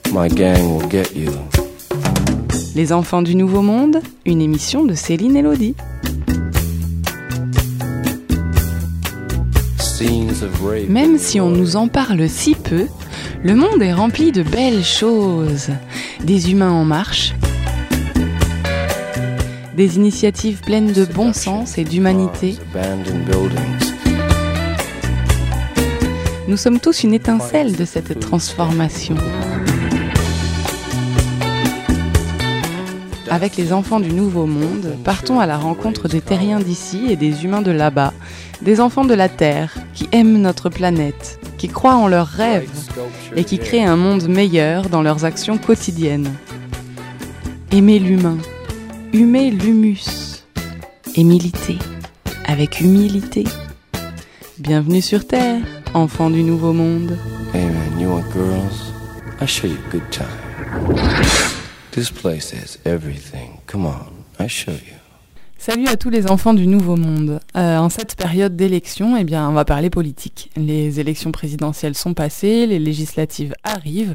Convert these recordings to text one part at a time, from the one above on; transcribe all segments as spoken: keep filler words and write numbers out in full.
My gang will get you. Les enfants du Nouveau Monde, une émission de Céline Elodie. Même si on nous en parle si peu, le monde est rempli de belles choses. Des humains en marche, des initiatives pleines de bon sens et d'humanité. Nous sommes tous une étincelle de cette transformation. Avec les enfants du Nouveau Monde, partons à la rencontre des terriens d'ici et des humains de là-bas, des enfants de la Terre qui aiment notre planète, qui croient en leurs rêves et qui créent un monde meilleur dans leurs actions quotidiennes. Aimer l'humain, humer l'humus et militer avec humilité. Bienvenue sur Terre, enfants du Nouveau Monde. Hey man, you want girls? I'll show you a good time. This place has everything. Come on, I'll show you. Salut à tous les enfants du Nouveau Monde. Euh, en cette période d'élection, eh bien, on va parler politique. Les élections présidentielles sont passées, les législatives arrivent.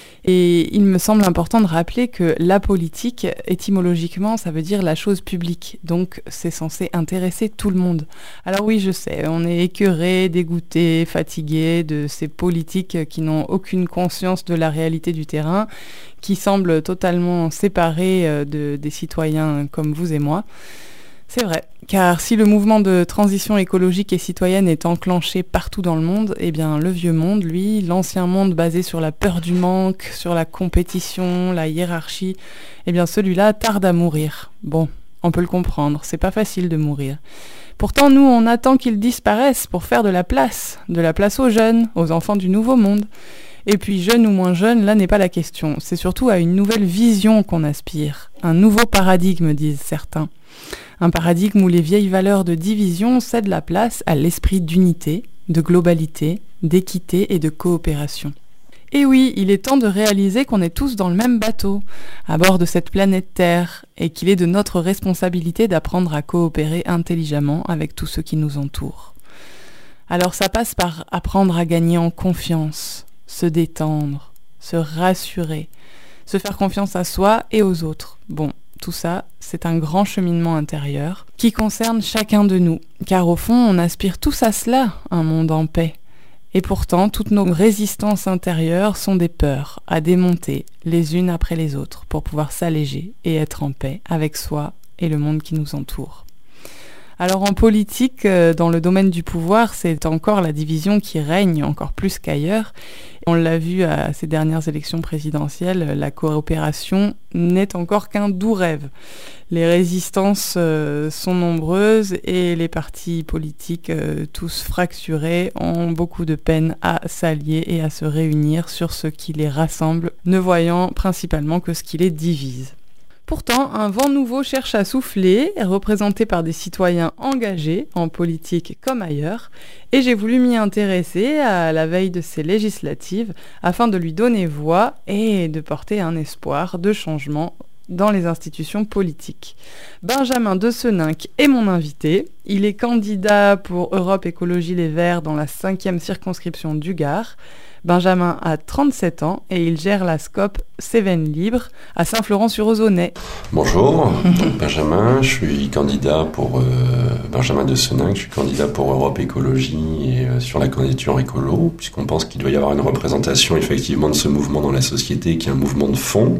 Et il me semble important de rappeler que la politique, étymologiquement, ça veut dire la chose publique. Donc, c'est censé intéresser tout le monde. Alors oui, je sais, on est écœuré, dégoûté, fatigué de ces politiques qui n'ont aucune conscience de la réalité du terrain, qui semblent totalement séparés de, des citoyens comme vous et moi. C'est vrai, car si le mouvement de transition écologique et citoyenne est enclenché partout dans le monde, eh bien le vieux monde, lui, l'ancien monde basé sur la peur du manque, sur la compétition, la hiérarchie, eh bien celui-là tarde à mourir. Bon, on peut le comprendre, c'est pas facile de mourir. Pourtant, nous, on attend qu'ils disparaissent pour faire de la place, de la place aux jeunes, aux enfants du Nouveau Monde. Et puis, jeune ou moins jeune, là n'est pas la question. C'est surtout à une nouvelle vision qu'on aspire. Un nouveau paradigme, disent certains. Un paradigme où les vieilles valeurs de division cèdent la place à l'esprit d'unité, de globalité, d'équité et de coopération. Et oui, il est temps de réaliser qu'on est tous dans le même bateau, à bord de cette planète Terre, et qu'il est de notre responsabilité d'apprendre à coopérer intelligemment avec tous ceux qui nous entourent. Alors ça passe par apprendre à gagner en confiance, se détendre, se rassurer, se faire confiance à soi et aux autres. Bon, tout ça, c'est un grand cheminement intérieur qui concerne chacun de nous, car au fond, on aspire tous à cela, un monde en paix. Et pourtant, toutes nos résistances intérieures sont des peurs à démonter les unes après les autres pour pouvoir s'alléger et être en paix avec soi et le monde qui nous entoure. Alors en politique, dans le domaine du pouvoir, c'est encore la division qui règne encore plus qu'ailleurs. On l'a vu à ces dernières élections présidentielles, la coopération n'est encore qu'un doux rêve. Les résistances euh, sont nombreuses et les partis politiques, euh, tous fracturés, ont beaucoup de peine à s'allier et à se réunir sur ce qui les rassemble, ne voyant principalement que ce qui les divise. Pourtant, un vent nouveau cherche à souffler, représenté par des citoyens engagés, en politique comme ailleurs, et j'ai voulu m'y intéresser à la veille de ces législatives, afin de lui donner voix et de porter un espoir de changement dans les institutions politiques. Benjamin De Seninck est mon invité. Il est candidat pour Europe Écologie Les Verts dans la cinquième circonscription du Gard. Benjamin a trente-sept ans et il gère la SCOP Cévennes Libre à Saint-Florent-sur-Ozonnais. Bonjour, donc Benjamin, je suis candidat pour euh, Benjamin De Seninck, je suis candidat pour Europe Écologie et euh, sur la candidature écolo, puisqu'on pense qu'il doit y avoir une représentation effectivement de ce mouvement dans la société, qui est un mouvement de fond,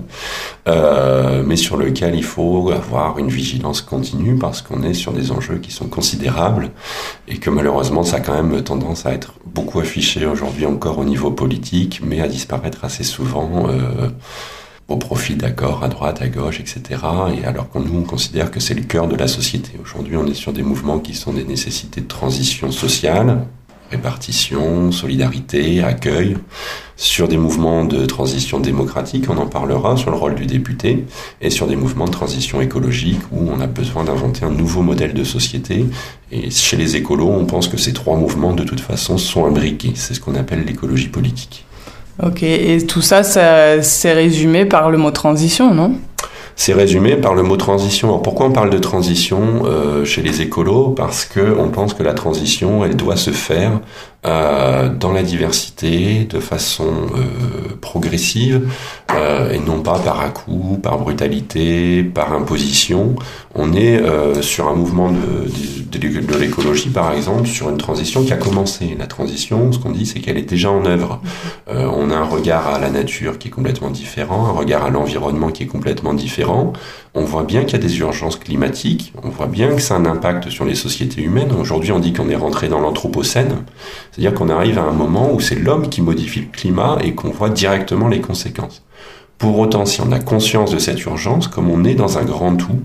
euh, mais sur lequel il faut avoir une vigilance continue parce qu'on est sur des enjeux qui sont considérables et que malheureusement ça a quand même tendance à être beaucoup affiché aujourd'hui encore au niveau politique, mais à disparaître assez souvent euh, au profit d'accords à droite, à gauche, et cetera. Et alors que nous, on considère que c'est le cœur de la société. Aujourd'hui, on est sur des mouvements qui sont des nécessités de transition sociale, répartition, solidarité, accueil, sur des mouvements de transition démocratique, on en parlera, sur le rôle du député, et sur des mouvements de transition écologique où on a besoin d'inventer un nouveau modèle de société. Et chez les écolos, on pense que ces trois mouvements, de toute façon, sont imbriqués. C'est ce qu'on appelle l'écologie politique. Ok, et tout ça, ça c'est résumé par le mot transition, non ? C'est résumé par le mot transition. Alors pourquoi on parle de transition euh, chez les écolos ? Parce que on pense que la transition, elle doit se faire euh, dans la diversité, de façon euh, progressive, euh, et non pas par à-coups, par brutalité, par imposition. On est euh, sur un mouvement de, de, de l'écologie, par exemple, sur une transition qui a commencé. La transition, ce qu'on dit, c'est qu'elle est déjà en œuvre. Euh, on a un regard à la nature qui est complètement différent, un regard à l'environnement qui est complètement différent. On voit bien qu'il y a des urgences climatiques, on voit bien que ça a un impact sur les sociétés humaines. Aujourd'hui, on dit qu'on est rentré dans l'anthropocène, c'est-à-dire qu'on arrive à un moment où c'est l'homme qui modifie le climat et qu'on voit directement les conséquences. Pour autant, si on a conscience de cette urgence, comme on est dans un grand tout,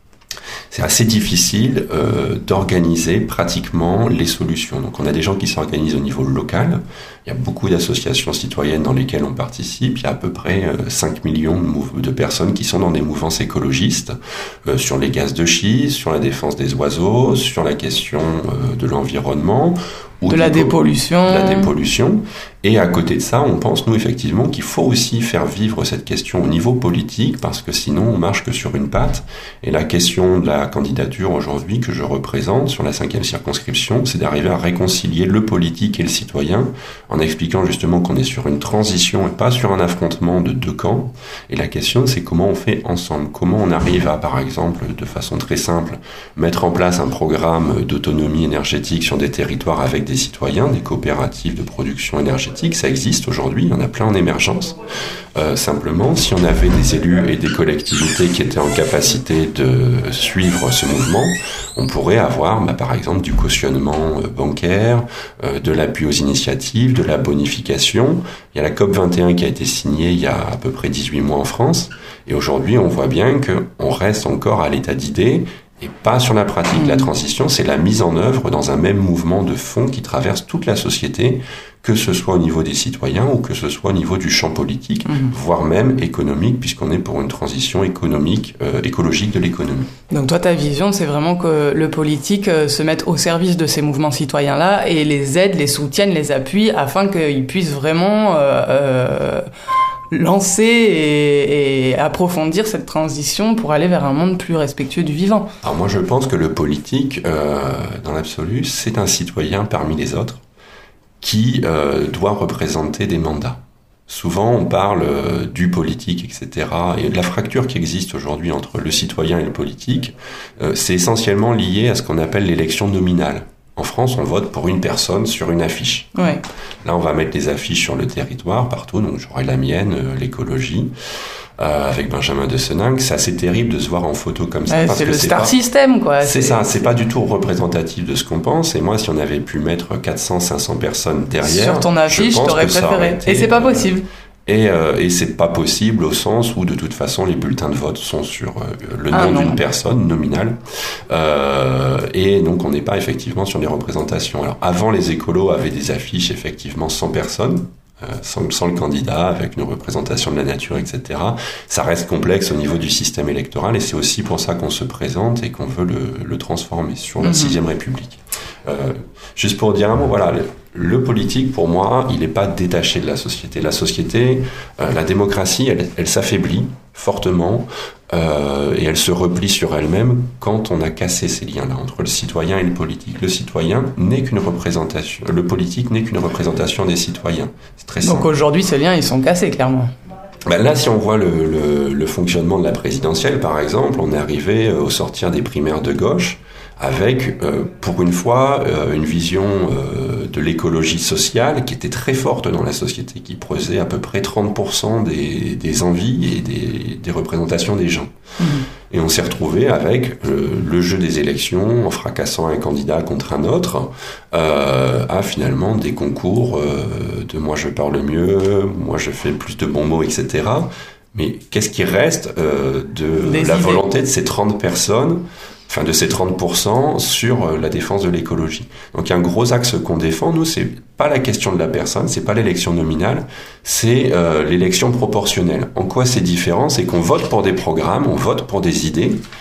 c'est assez difficile euh, d'organiser pratiquement les solutions. Donc on a des gens qui s'organisent au niveau local, il y a beaucoup d'associations citoyennes dans lesquelles on participe, il y a à peu près euh, cinq millions de, mouv- de personnes qui sont dans des mouvances écologistes, euh, sur les gaz de schiste, sur la défense des oiseaux, sur la question euh, de l'environnement, ou de la dépollution. De la dépollution. Et à côté de ça, on pense, nous, effectivement, qu'il faut aussi faire vivre cette question au niveau politique, parce que sinon, on marche que sur une patte. Et la question de la candidature aujourd'hui que je représente sur la cinquième circonscription, c'est d'arriver à réconcilier le politique et le citoyen, en expliquant justement qu'on est sur une transition et pas sur un affrontement de deux camps. Et la question, c'est comment on fait ensemble. Comment on arrive à, par exemple, de façon très simple, mettre en place un programme d'autonomie énergétique sur des territoires avec des citoyens, des coopératives de production énergétique, ça existe aujourd'hui, il y en a plein en émergence. Euh, simplement, si on avait des élus et des collectivités qui étaient en capacité de suivre ce mouvement, on pourrait avoir, bah, par exemple, du cautionnement euh, bancaire, euh, de l'appui aux initiatives, de la bonification. Il y a la C O P vingt et un qui a été signée il y a à peu près dix-huit mois en France, et aujourd'hui, on voit bien qu'on reste encore à l'état d'idée, et pas sur la pratique. La transition, c'est la mise en œuvre dans un même mouvement de fond qui traverse toute la société, que ce soit au niveau des citoyens ou que ce soit au niveau du champ politique, mmh. voire même économique, puisqu'on est pour une transition économique, euh, écologique de l'économie. Donc toi, ta vision, c'est vraiment que le politique euh, se mette au service de ces mouvements citoyens-là et les aide, les soutienne, les appuie, afin qu'ils puissent vraiment euh, euh, lancer et, et approfondir cette transition pour aller vers un monde plus respectueux du vivant. Alors moi, je pense que le politique, euh, dans l'absolu, c'est un citoyen parmi les autres qui euh, doit représenter des mandats. Souvent, on parle euh, du politique, et cetera. Et de la fracture qui existe aujourd'hui entre le citoyen et le politique, euh, c'est essentiellement lié à ce qu'on appelle l'élection nominale. En France, on vote pour une personne sur une affiche. Ouais. Là, on va mettre des affiches sur le territoire, partout. Donc, j'aurai la mienne, euh, l'écologie, euh, avec Benjamin de Seninck. C'est assez terrible de se voir en photo comme ça. Ouais, parce c'est que le c'est star pas, system, quoi. C'est, c'est ça, c'est pas du tout représentatif de ce qu'on pense. Et moi, si on avait pu mettre quatre cents, cinq cents personnes derrière... Sur ton affiche, je t'aurais préféré. Été, et c'est pas possible. Euh, Et, euh, et c'est pas possible au sens où de toute façon les bulletins de vote sont sur euh, le nom ah, d'une personne nominale euh, et donc on n'est pas effectivement sur les représentations. Alors avant, les écolos avaient des affiches effectivement sans personne, euh, sans, sans le candidat, avec une représentation de la nature, et cetera. Ça reste complexe au niveau du système électoral et c'est aussi pour ça qu'on se présente et qu'on veut le, le transformer sur la sixième mm-hmm. République. Euh, juste pour dire un mot, voilà. Le, Le politique, pour moi, il n'est pas détaché de la société. La société, euh, la démocratie, elle, elle s'affaiblit fortement euh, et elle se replie sur elle-même quand on a cassé ces liens-là entre le citoyen et le politique. Le citoyen n'est qu'une représentation, le politique n'est qu'une représentation des citoyens. C'est très simple. Donc aujourd'hui, ces liens, ils sont cassés, clairement. Ben là, si on voit le, le, le fonctionnement de la présidentielle, par exemple, on est arrivé au sortir des primaires de gauche avec, euh, pour une fois, euh, une vision euh, de l'écologie sociale qui était très forte dans la société, qui pesait à peu près trente pour cent des, des envies et des, des représentations des gens. Mmh. Et on s'est retrouvé avec euh, le jeu des élections, en fracassant un candidat contre un autre, euh, à finalement des concours euh, de « moi je parle mieux »,« moi je fais plus de bons mots », et cetera. Mais qu'est-ce qui reste euh, de des la idées. Volonté de ces trente personnes, enfin de ces trente pour cent sur la défense de l'écologie. Donc il y a un gros axe qu'on défend, nous, c'est pas la question de la personne, c'est pas l'élection nominale, c'est euh, l'élection proportionnelle. En quoi c'est différent ? C'est qu'on vote pour des programmes, on vote pour des idées,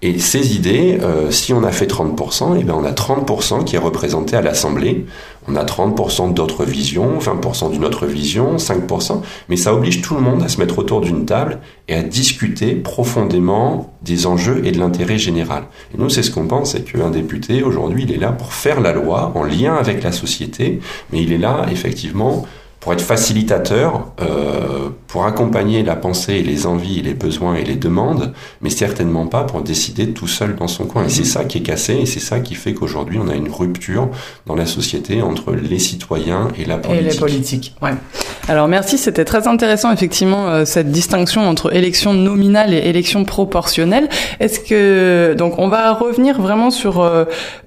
Et ces idées, euh, si on a fait trente pour cent, eh bien on a trente pour cent qui est représenté à l'Assemblée. On a trente pour cent d'autres visions, vingt pour cent d'une autre vision, cinq pour cent. Mais ça oblige tout le monde à se mettre autour d'une table et à discuter profondément des enjeux et de l'intérêt général. Et nous, c'est ce qu'on pense, c'est qu'un député, aujourd'hui, il est là pour faire la loi en lien avec la société, mais il est là, effectivement, pour être facilitateur, euh, pour accompagner la pensée et les envies et les besoins et les demandes, mais certainement pas pour décider tout seul dans son coin. Et c'est ça qui est cassé, et c'est ça qui fait qu'aujourd'hui on a une rupture dans la société entre les citoyens et la politique. Et les politiques, ouais. Alors merci, c'était très intéressant effectivement euh, cette distinction entre élection nominale et élection proportionnelle. Est-ce que donc on va revenir vraiment sur euh,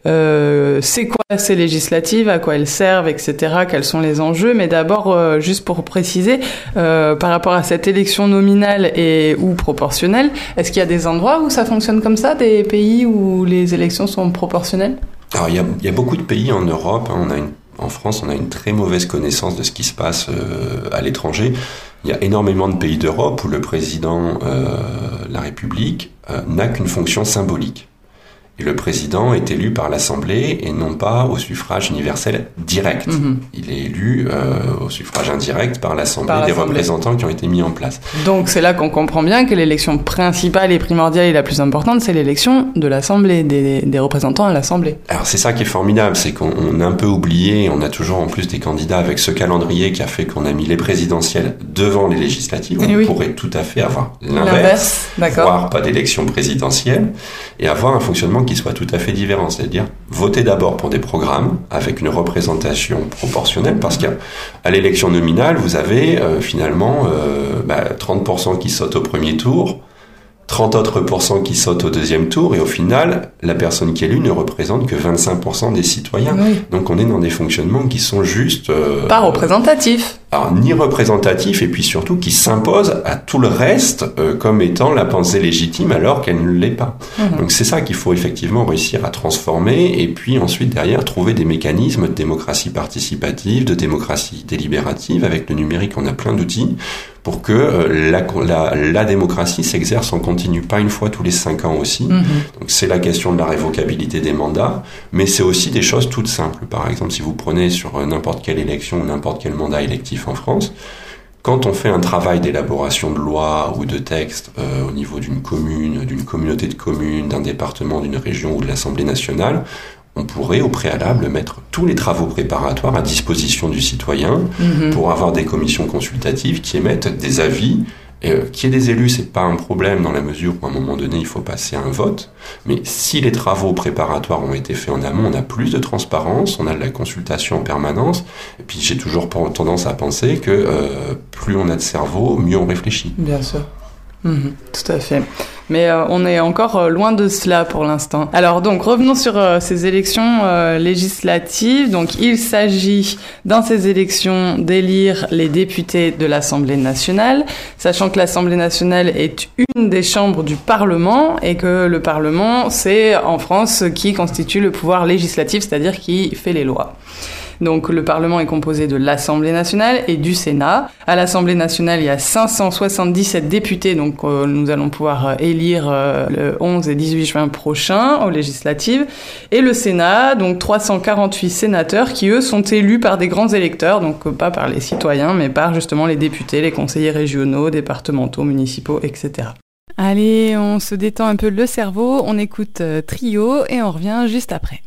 euh, c'est quoi ces législatives, à quoi elles servent, et cetera. Quels sont les enjeux, mais d'abord Euh, juste pour préciser, euh, par rapport à cette élection nominale et ou proportionnelle, est-ce qu'il y a des endroits où ça fonctionne comme ça, des pays où les élections sont proportionnelles ? Alors il y a, il y a beaucoup de pays en Europe, hein, on a une, en France on a une très mauvaise connaissance de ce qui se passe euh, à l'étranger. Il y a énormément de pays d'Europe où le président euh, de la République euh, n'a qu'une fonction symbolique. Et le président est élu par l'Assemblée et non pas au suffrage universel direct. Mmh. Il est élu euh, au suffrage indirect par l'Assemblée, par l'Assemblée des représentants qui ont été mis en place. Donc c'est là qu'on comprend bien que l'élection principale et primordiale et la plus importante, c'est l'élection de l'Assemblée, des, des représentants à l'Assemblée. Alors c'est ça qui est formidable, c'est qu'on a un peu oublié, on a toujours en plus des candidats avec ce calendrier qui a fait qu'on a mis les présidentielles devant les législatives. On oui. pourrait tout à fait avoir l'inverse, l'inverse voire pas d'élection présidentielle, et avoir un fonctionnement qui soit tout à fait différent, c'est-à-dire voter d'abord pour des programmes avec une représentation proportionnelle, parce qu'à à l'élection nominale, vous avez euh, finalement euh, bah, trente pour cent qui sautent au premier tour, trente autres pourcents qui sautent au deuxième tour, et au final, la personne qui est élue ne représente que vingt-cinq pour cent des citoyens. Oui. Donc on est dans des fonctionnements qui sont juste... Euh, pas représentatifs. Alors, ni représentatifs, et puis surtout qui s'imposent à tout le reste euh, comme étant la pensée légitime alors qu'elle ne l'est pas. Mmh. Donc c'est ça qu'il faut effectivement réussir à transformer, et puis ensuite derrière trouver des mécanismes de démocratie participative, de démocratie délibérative. Avec le numérique, on a plein d'outils pour que euh, la, la, la démocratie s'exerce en continu, pas une fois tous les cinq ans aussi. Mmh. Donc c'est la question de la révocabilité des mandats, mais c'est aussi des choses toutes simples. Par exemple, si vous prenez sur euh, n'importe quelle élection ou n'importe quel mandat électif en France, quand on fait un travail d'élaboration de loi ou de texte euh, au niveau d'une commune, d'une communauté de communes, d'un département, d'une région ou de l'Assemblée nationale, on pourrait au préalable mettre tous les travaux préparatoires à disposition du citoyen mmh. pour avoir des commissions consultatives qui émettent des avis. Euh, qu'il y ait des élus, c'est pas un problème dans la mesure où à un moment donné il faut passer à un vote, mais si les travaux préparatoires ont été faits en amont, on a plus de transparence, on a de la consultation en permanence, et puis j'ai toujours tendance à penser que euh, plus on a de cerveau, mieux on réfléchit. Bien sûr. Mmh, tout à fait. Mais euh, on est encore euh, loin de cela pour l'instant. Alors donc revenons sur euh, ces élections euh, législatives. Donc il s'agit dans ces élections d'élire les députés de l'Assemblée nationale, sachant que l'Assemblée nationale est une des chambres du Parlement et que le Parlement, c'est en France ce qui constitue le pouvoir législatif, c'est-à-dire qui fait les lois. Donc le Parlement est composé de l'Assemblée nationale et du Sénat. À l'Assemblée nationale, il y a cinq cent soixante-dix-sept députés, donc euh, nous allons pouvoir euh, élire euh, le onze et dix-huit juin prochain aux législatives. Et le Sénat, donc trois cent quarante-huit sénateurs qui, eux, sont élus par des grands électeurs, donc euh, pas par les citoyens, mais par justement les députés, les conseillers régionaux, départementaux, municipaux, et cetera. Allez, on se détend un peu le cerveau, on écoute euh, Trio et on revient juste après.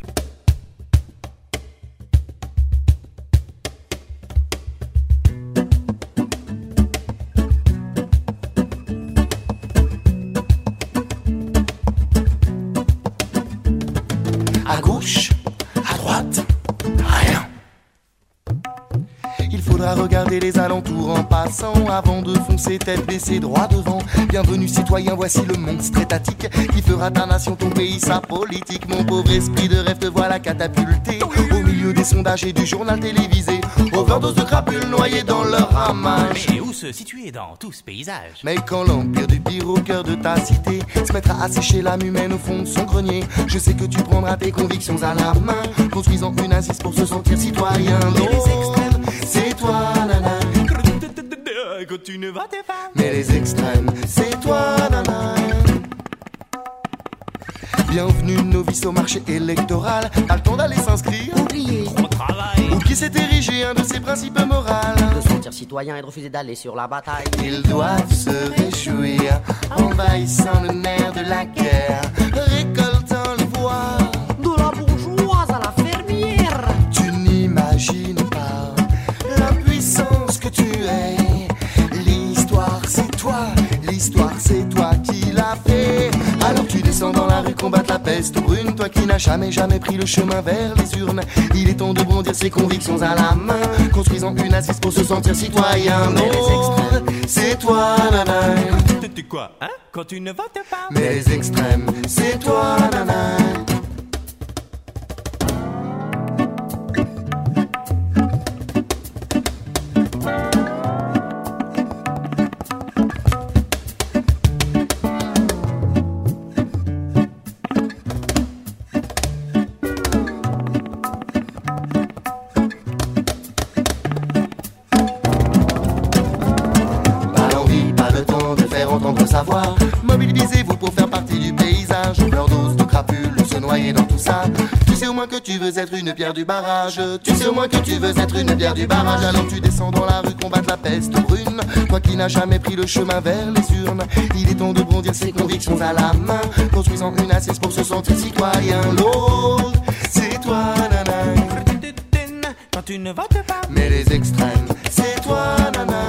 À gauche, à droite, rien. Il faudra regarder les alentours en passant avant de foncer tête baissée droit devant. Bienvenue citoyen, voici le monstre étatique qui fera ta nation, ton pays, sa politique. Mon pauvre esprit de rêve te voilà catapulté au milieu des sondages et du journal télévisé. Overdose de crapules noyées dans leur ramage. Mais où se situer dans tout ce paysage? Mais quand l'empire du pire au cœur de ta cité se mettra à sécher l'âme humaine au fond de son grenier, je sais que tu prendras tes convictions à la main, construisant une assise pour se sentir citoyen. Mais les extrêmes, c'est toi, nana. Mais les extrêmes, c'est toi, nana. Bienvenue novice au marché électoral. Pas le temps d'aller s'inscrire. Oubliez. Trop de travail. Ou qui s'est érigé un de ses principes moraux. De se sentir citoyen et de refuser d'aller sur la bataille. Ils doivent se réjouir, envahissant le nerf de la guerre, récoltant les voix De la bourgeoise à la fermière. Tu n'imagines pas la puissance que tu es. L'histoire c'est toi, l'histoire c'est toi qui l'as fait. Alors tu descends dans la rue combattre la peste brune. Toi qui n'as jamais jamais pris le chemin vers les urnes. Il est temps de bondir ses convictions à la main, construisant une assise pour se sentir citoyen. Mais les extrêmes, c'est toi, nana. Tu quoi, hein? Quand tu ne votes pas. Mais les extrêmes, c'est toi, nana. Savoir, mobilisez-vous pour faire partie du paysage. Leur dose de crapules, se noyer dans tout ça. Tu sais au moins que tu veux être une pierre du barrage. Tu sais au moins que tu veux être une pierre du barrage. Alors tu descends dans la rue combattre la peste brune. Toi qui n'as jamais pris le chemin vers les urnes. Il est temps de bondir ses convictions à la main, construisant une assise pour se sentir citoyen. L'autre, c'est toi, nana. Quand tu ne votes pas. Mais les extrêmes, c'est toi, nana.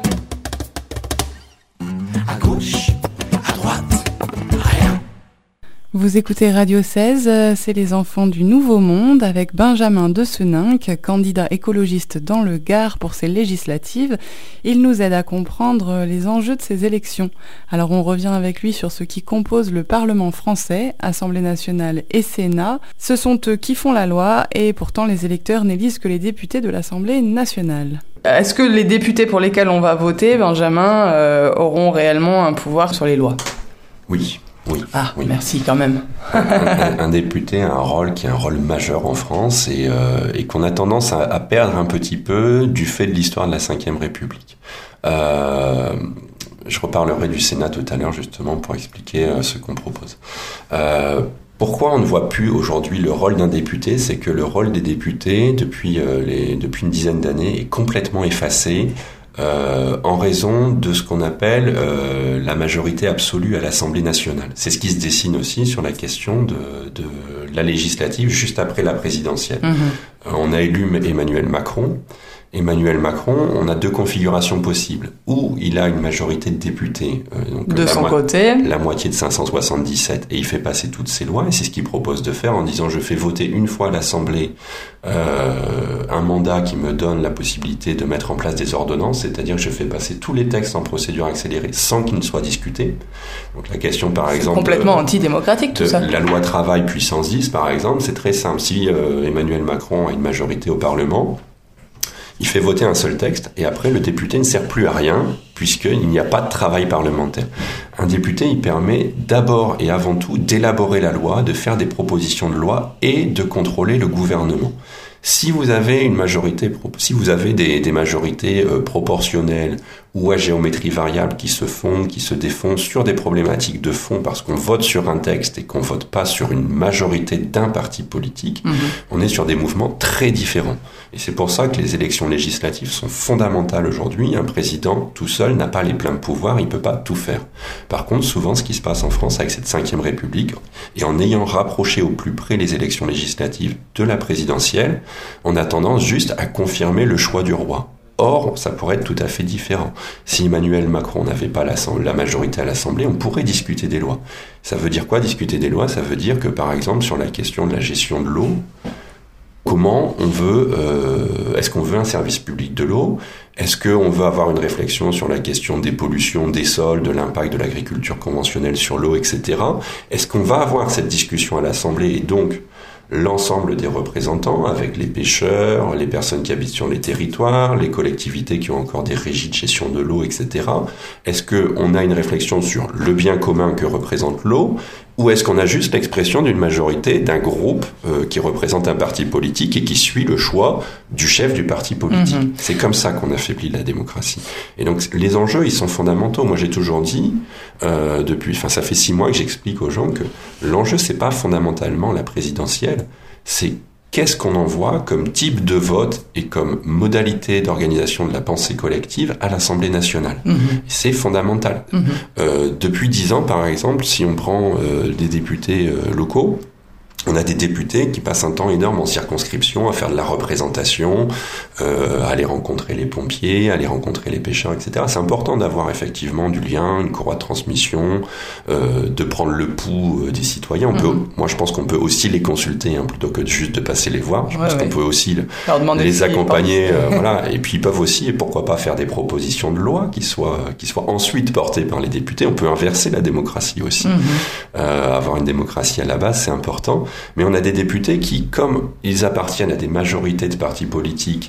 À gauche, à droite, rien. Vous écoutez Radio seize, c'est les enfants du Nouveau Monde avec Benjamin de Seninck, candidat écologiste dans le Gard pour ces législatives. Il nous aide à comprendre les enjeux de ces élections. Alors on revient avec lui sur ce qui compose le Parlement français, Assemblée nationale et Sénat. Ce sont eux qui font la loi et pourtant les électeurs n'élisent que les députés de l'Assemblée nationale. Est-ce que les députés pour lesquels on va voter, Benjamin, euh, auront réellement un pouvoir sur les lois ? Oui. Oui. Ah, oui. Merci quand même. un, un, un député a un rôle qui est un rôle majeur en France et, euh, et qu'on a tendance à, à perdre un petit peu du fait de l'histoire de la cinquième République. Euh, je reparlerai du Sénat tout à l'heure justement pour expliquer euh, ce qu'on propose. Euh, Pourquoi on ne voit plus aujourd'hui le rôle d'un député ? C'est que le rôle des députés, depuis, euh, les, depuis une dizaine d'années, est complètement effacé euh, en raison de ce qu'on appelle euh, la majorité absolue à l'Assemblée nationale. C'est ce qui se dessine aussi sur la question de, de la législative juste après la présidentielle. Mmh. Euh, on a élu Emmanuel Macron. Emmanuel Macron, on a deux configurations possibles. Ou il a une majorité de députés, euh, donc de la son mo- côté, la moitié de cinq cent soixante-dix-sept, et il fait passer toutes ses lois, et c'est ce qu'il propose de faire en disant je fais voter une fois à l'Assemblée euh, un mandat qui me donne la possibilité de mettre en place des ordonnances, c'est-à-dire que je fais passer tous les textes en procédure accélérée sans qu'ils ne soient discutés. Donc la question par c'est exemple... complètement de, antidémocratique tout de, ça. La loi travail puissance dix par exemple, c'est très simple. Si euh, Emmanuel Macron a une majorité au Parlement, il fait voter un seul texte et après le député ne sert plus à rien puisqu'il n'y a pas de travail parlementaire. Un député, il permet d'abord et avant tout d'élaborer la loi, de faire des propositions de loi et de contrôler le gouvernement. Si vous avez une majorité, si vous avez des, des majorités euh, proportionnelles ou à géométrie variable qui se fondent, qui se défont sur des problématiques de fond parce qu'on vote sur un texte et qu'on vote pas sur une majorité d'un parti politique, mmh. on est sur des mouvements très différents. Et c'est pour ça que les élections législatives sont fondamentales aujourd'hui. Un président tout seul n'a pas les pleins pouvoirs, il peut pas tout faire. Par contre, souvent, ce qui se passe en France avec cette cinquième République, et en ayant rapproché au plus près les élections législatives de la présidentielle, on a tendance juste à confirmer le choix du roi. Or, ça pourrait être tout à fait différent. Si Emmanuel Macron n'avait pas la majorité à l'Assemblée, on pourrait discuter des lois. Ça veut dire quoi, discuter des lois ? Ça veut dire que, par exemple, sur la question de la gestion de l'eau, comment on veut, euh, est-ce qu'on veut un service public de l'eau ? Est-ce qu'on veut avoir une réflexion sur la question des pollutions, des sols, de l'impact de l'agriculture conventionnelle sur l'eau, et cetera. Est-ce qu'on va avoir cette discussion à l'Assemblée et donc l'ensemble des représentants, avec les pêcheurs, les personnes qui habitent sur les territoires, les collectivités qui ont encore des régies de gestion de l'eau, et cetera. Est-ce qu'on a une réflexion sur le bien commun que représente l'eau ? Ou est-ce qu'on a juste l'expression d'une majorité, d'un groupe euh, qui représente un parti politique et qui suit le choix du chef du parti politique? Mmh. C'est comme ça qu'on affaiblit la démocratie. Et donc les enjeux, ils sont fondamentaux. Moi, j'ai toujours dit, euh, depuis, enfin, ça fait six mois que j'explique aux gens que l'enjeu, c'est pas fondamentalement la présidentielle, c'est qu'est-ce qu'on envoie comme type de vote et comme modalité d'organisation de la pensée collective à l'Assemblée nationale. Mmh. C'est fondamental. Mmh. Euh, depuis dix ans, par exemple, si on prend euh, des députés euh, locaux, on a des députés qui passent un temps énorme en circonscription à faire de la représentation, euh, à aller rencontrer les pompiers, à aller rencontrer les pêcheurs, et cetera. C'est important d'avoir effectivement du lien, une courroie de transmission, euh, de prendre le pouls euh, des citoyens. On mmh. peut, moi, je pense qu'on peut aussi les consulter hein, plutôt que de juste de passer les voir. Je ouais, pense ouais. qu'on peut aussi le, les accompagner, euh, voilà. Et puis ils peuvent aussi, et pourquoi pas, faire des propositions de loi qui soient qui soient ensuite portées par les députés. On peut inverser la démocratie aussi. Mmh. Euh, avoir une démocratie à la base, c'est important. Mais on a des députés qui, comme ils appartiennent à des majorités de partis politiques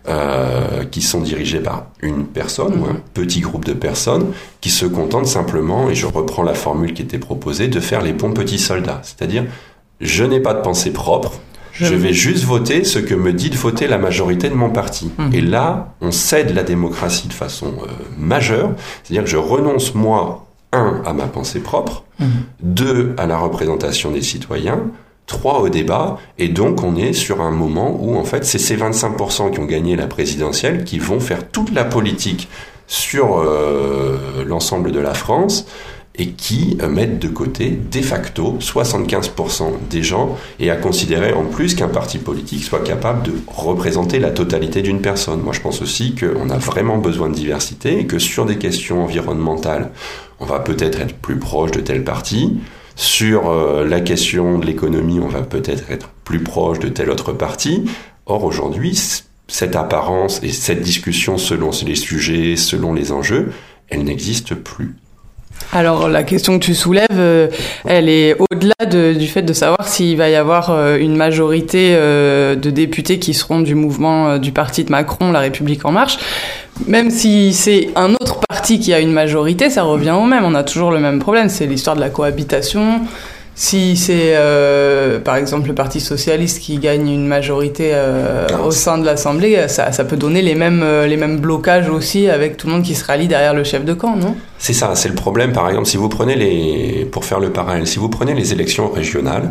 euh, qui sont dirigés par une personne mmh. ou un petit groupe de personnes, qui se contentent simplement, et je reprends la formule qui était proposée, de faire les bons petits soldats. C'est-à-dire, je n'ai pas de pensée propre, je, je vais juste voter ce que me dit de voter la majorité de mon parti. Mmh. Et là, on cède la démocratie de façon euh, majeure. C'est-à-dire que je renonce, moi, un, à ma pensée propre, mmh. deux, à la représentation des citoyens, trois au débat, et donc on est sur un moment où en fait c'est ces vingt-cinq pour cent qui ont gagné la présidentielle qui vont faire toute la politique sur euh, l'ensemble de la France et qui euh, mettent de côté de facto soixante-quinze pour cent des gens, et à considérer en plus qu'un parti politique soit capable de représenter la totalité d'une personne. Moi je pense aussi qu'on a vraiment besoin de diversité et que sur des questions environnementales on va peut-être être plus proche de tel parti. Sur euh, la question de l'économie, on va peut-être être plus proche de tel autre parti. Or, aujourd'hui, c- cette apparence et cette discussion selon les sujets, selon les enjeux, elle n'existe plus. Alors, la question que tu soulèves, euh, elle est au-delà de, du fait de savoir s'il va y avoir euh, une majorité euh, de députés qui seront du mouvement euh, du parti de Macron, La République En Marche. Même si c'est un autre parti qui a une majorité, ça revient au même. On a toujours le même problème. C'est l'histoire de la cohabitation. Si c'est, euh, par exemple, le Parti Socialiste qui gagne une majorité euh, au sein de l'Assemblée, ça, ça peut donner les mêmes, euh, les mêmes blocages aussi avec tout le monde qui se rallie derrière le chef de camp, non ? C'est ça, c'est le problème. Par exemple, si vous prenez les, pour faire le parallèle, si vous prenez les élections régionales,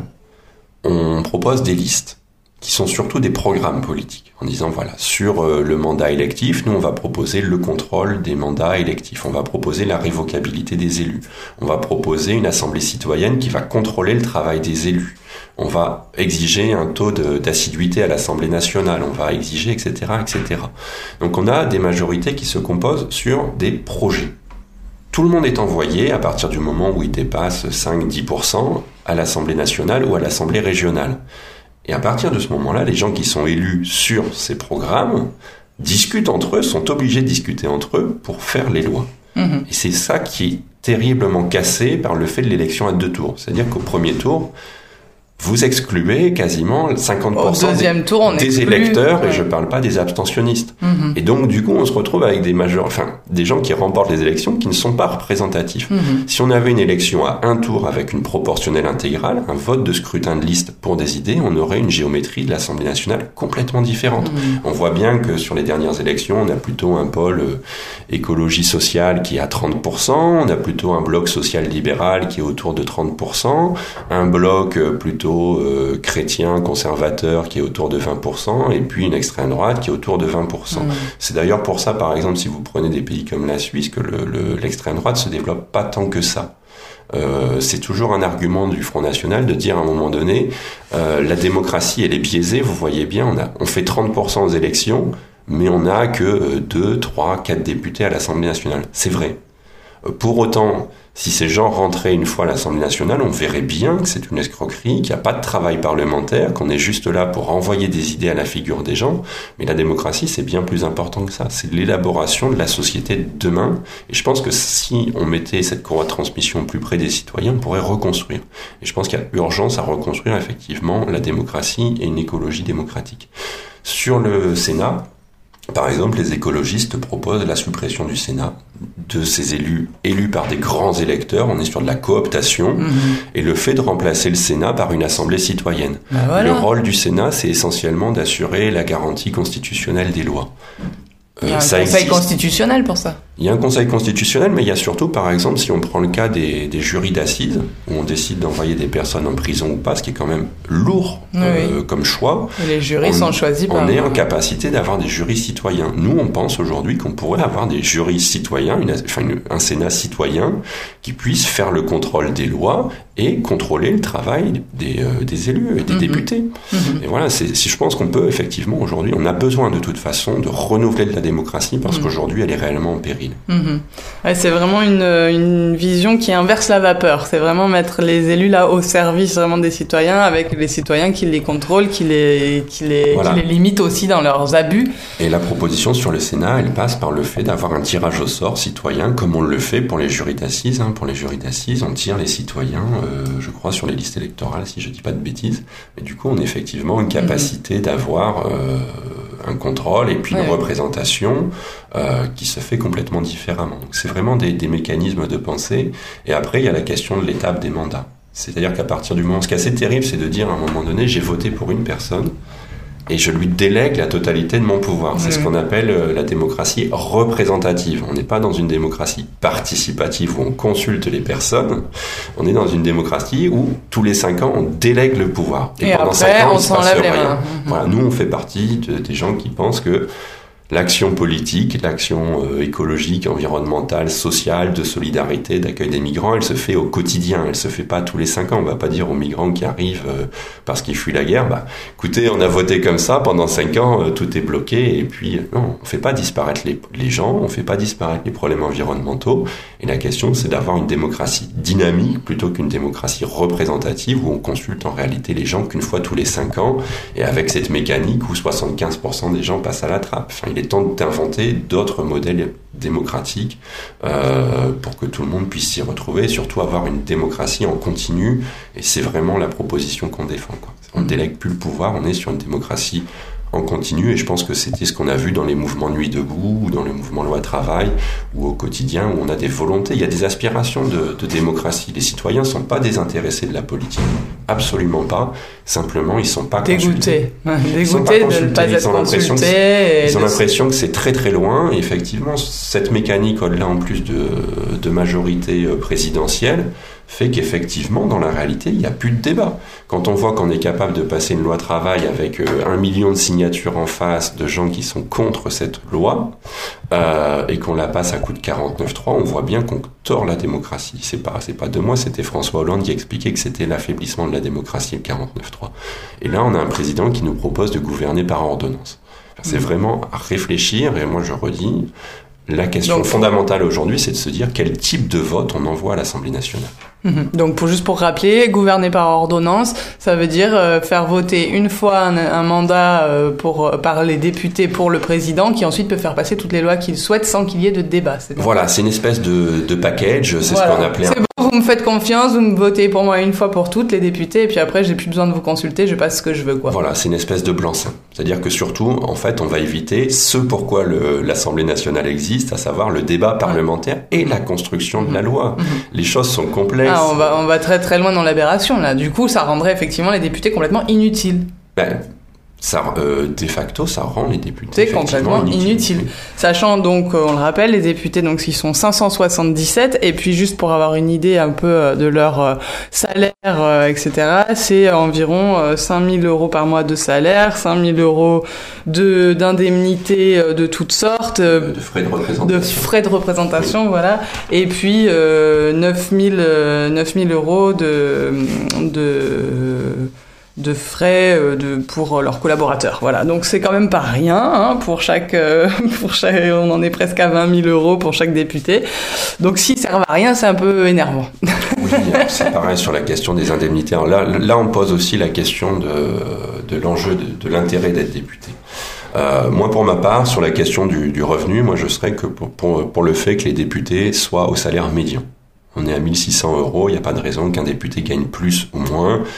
on propose des listes qui sont surtout des programmes politiques, en disant voilà, sur euh, le mandat électif, nous on va proposer le contrôle des mandats électifs, on va proposer la révocabilité des élus, on va proposer une assemblée citoyenne qui va contrôler le travail des élus, on va exiger un taux de, d'assiduité à l'Assemblée nationale, on va exiger, et cetera, et cetera. Donc on a des majorités qui se composent sur des projets. Tout le monde est envoyé, à partir du moment où il dépasse cinq à dix pour cent, à l'Assemblée nationale ou à l'Assemblée régionale. Et à partir de ce moment-là, les gens qui sont élus sur ces programmes discutent entre eux, sont obligés de discuter entre eux pour faire les lois. Mmh. Et c'est ça qui est terriblement cassé par le fait de l'élection à deux tours. C'est-à-dire qu'au premier tour, vous excluez quasiment cinquante pour cent des, tour, on des électeurs, ouais. Et je parle pas des abstentionnistes. Mm-hmm. Et donc, du coup, on se retrouve avec des majeurs, enfin, des gens qui remportent les élections qui ne sont pas représentatifs. Mm-hmm. Si on avait une élection à un tour avec une proportionnelle intégrale, un vote de scrutin de liste pour des idées, on aurait une géométrie de l'Assemblée nationale complètement différente. Mm-hmm. On voit bien que sur les dernières élections, on a plutôt un pôle euh, écologie sociale qui est à trente pour cent, on a plutôt un bloc social-libéral qui est autour de trente pour cent, un bloc euh, plutôt Euh, chrétien, conservateur qui est autour de vingt pour cent, et puis une extrême droite qui est autour de vingt pour cent. Mmh. C'est d'ailleurs pour ça, par exemple, si vous prenez des pays comme la Suisse, que le, le, l'extrême droite se développe pas tant que ça. Euh, c'est toujours un argument du Front National de dire à un moment donné, euh, la démocratie elle est biaisée, vous voyez bien, on, a, on fait trente pour cent aux élections, mais on n'a que deux, trois, quatre députés à l'Assemblée nationale. C'est vrai. Euh, pour autant, si ces gens rentraient une fois à l'Assemblée nationale, on verrait bien que c'est une escroquerie, qu'il n'y a pas de travail parlementaire, qu'on est juste là pour envoyer des idées à la figure des gens. Mais la démocratie, c'est bien plus important que ça. C'est l'élaboration de la société de demain. Et je pense que si on mettait cette courroie de transmission plus près des citoyens, on pourrait reconstruire. Et je pense qu'il y a urgence à reconstruire effectivement la démocratie et une écologie démocratique. Sur le Sénat, Par exemple, les écologistes proposent la suppression du Sénat, de ces élus élus par des grands électeurs. On est sur de la cooptation, mmh. et le fait de remplacer le Sénat par une assemblée citoyenne. Ben voilà. Le rôle du Sénat, c'est essentiellement d'assurer la garantie constitutionnelle des lois. Il y a un ça conseil existe. constitutionnel pour ça. Il y a un conseil constitutionnel, mais il y a surtout, par exemple, si on prend le cas des, des jurys d'assises, où on décide d'envoyer des personnes en prison ou pas, ce qui est quand même lourd oui, euh, oui. comme choix. Et les jurys on, sont choisis on par... On est en capacité d'avoir des jurys citoyens. Nous, on pense aujourd'hui qu'on pourrait avoir des jurys citoyens, une, enfin une, un Sénat citoyen, qui puisse faire le contrôle des lois et contrôler le travail des, euh, des élus et des mmh. députés. Mmh. Et voilà, c'est, si je pense qu'on peut, effectivement, aujourd'hui, on a besoin de toute façon de renouveler de la démocratie, parce mmh. qu'aujourd'hui, elle est réellement en péril. Mmh. Ouais, c'est vraiment une, une vision qui inverse la vapeur. C'est vraiment mettre les élus là au service vraiment des citoyens, avec les citoyens qui les contrôlent, qui les, qui les, voilà. qui les limitent aussi dans leurs abus. Et la proposition sur le Sénat, elle passe par le fait d'avoir un tirage au sort citoyen, comme on le fait pour les jurys d'assises. Hein. Pour les jurys d'assises, on tire les citoyens, euh, je crois, sur les listes électorales, si je dis pas de bêtises. Mais du coup, on a effectivement une capacité mmh. d'avoir euh, un contrôle et puis ouais. une représentation euh, qui se fait complètement différemment. Donc, c'est vraiment des, des mécanismes de pensée. Et après, il y a la question de l'étape des mandats. C'est-à-dire qu'à partir du moment... Ce qui est assez terrible, c'est de dire à un moment donné, j'ai voté pour une personne et je lui délègue la totalité de mon pouvoir. C'est mmh. ce qu'on appelle euh, la démocratie représentative. On n'est pas dans une démocratie participative où on consulte les personnes. On est dans une démocratie où tous les cinq ans, on délègue le pouvoir. Et, et pendant après, cinq ans, on il s'en lève les mains. Mmh. Voilà, nous, on fait partie de, des gens qui pensent que l'action politique, l'action euh, écologique, environnementale, sociale, de solidarité, d'accueil des migrants, elle se fait au quotidien, elle se fait pas tous les cinq ans. On va pas dire aux migrants qui arrivent euh, parce qu'ils fuient la guerre, bah, écoutez, on a voté comme ça, pendant cinq ans, euh, tout est bloqué, et puis, euh, non, on fait pas disparaître les, les gens, on fait pas disparaître les problèmes environnementaux, et la question, c'est d'avoir une démocratie dynamique plutôt qu'une démocratie représentative où on consulte en réalité les gens qu'une fois tous les cinq ans, et avec cette mécanique où soixante-quinze pour cent des gens passent à la trappe. Enfin, il est temps d'inventer d'autres modèles démocratiques euh, pour que tout le monde puisse s'y retrouver et surtout avoir une démocratie en continu, et c'est vraiment la proposition qu'on défend, quoi. On ne délègue plus le pouvoir, on est sur une démocratie en continu, et je pense que c'était ce qu'on a vu dans les mouvements Nuit debout, ou dans le mouvement Loi Travail, ou au quotidien, où on a des volontés, il y a des aspirations de, de démocratie. Les citoyens ne sont pas désintéressés de la politique, absolument pas, simplement ils ne sont pas dégoûtés. consultés. Dégoûtés de ne pas être consultés. Ils ont l'impression que c'est très très loin, et effectivement, cette mécanique, au-delà en plus de, de majorité présidentielle, fait qu'effectivement, dans la réalité, il n'y a plus de débat. Quand on voit qu'on est capable de passer une loi travail avec euh, un million de signatures en face de gens qui sont contre cette loi, euh, et qu'on la passe à coup de quarante-neuf trois, on voit bien qu'on tord la démocratie. C'est pas, c'est pas de moi, c'était François Hollande qui expliquait que c'était l'affaiblissement de la démocratie, le quarante-neuf trois. Et là, on a un président qui nous propose de gouverner par ordonnance. Enfin, c'est mmh. vraiment à réfléchir, et moi je redis, la question Donc, fondamentale aujourd'hui, c'est de se dire quel type de vote on envoie à l'Assemblée nationale. Donc, pour, juste pour rappeler, gouverner par ordonnance, ça veut dire euh, faire voter une fois un, un mandat euh, pour, par les députés pour le président, qui ensuite peut faire passer toutes les lois qu'il souhaite sans qu'il y ait de débat. C'est voilà, c'est une espèce de, de package, c'est voilà. ce qu'on appelait... C'est bon, vous me faites confiance, vous me votez pour moi une fois pour toutes, les députés, et puis après, j'ai plus besoin de vous consulter, je passe ce que je veux, quoi. Voilà, c'est une espèce de blanc-seing. C'est-à-dire que surtout, en fait, on va éviter ce pourquoi le, l'Assemblée nationale existe, à savoir le débat parlementaire et la construction de la loi. Mmh. Les choses sont complexes. Ah, on va, on va très très loin dans l'aberration, là. Du coup, ça rendrait effectivement les députés complètement inutiles. Ben, ça, euh, de facto, ça rend les députés c'est complètement inutiles. inutile. Sachant donc, on le rappelle, les députés, donc, ils sont cinq cent soixante-dix-sept, et puis juste pour avoir une idée un peu de leur euh, salaire, euh, et cetera, c'est environ euh, cinq mille euros par mois de salaire, cinq mille euros de, d'indemnités euh, de toutes sortes. Euh, de frais de représentation. De frais de représentation, oui. Voilà. Et puis, euh, neuf mille euros de, de, de frais de, pour leurs collaborateurs. Voilà. Donc, c'est quand même pas rien, hein, pour chaque, euh, pour chaque, on en est presque à vingt mille euros pour chaque député. Donc, s'ils servent à rien, c'est un peu énervant. Oui, c'est pareil sur la question des indemnités. Alors là, là, on pose aussi la question de, de l'enjeu, de, de l'intérêt d'être député. Euh, moi, pour ma part, sur la question du, du revenu, moi, je serais que pour, pour, pour le fait que les députés soient au salaire médian. On est à mille six cents euros, il n'y a pas de raison qu'un député gagne plus ou moins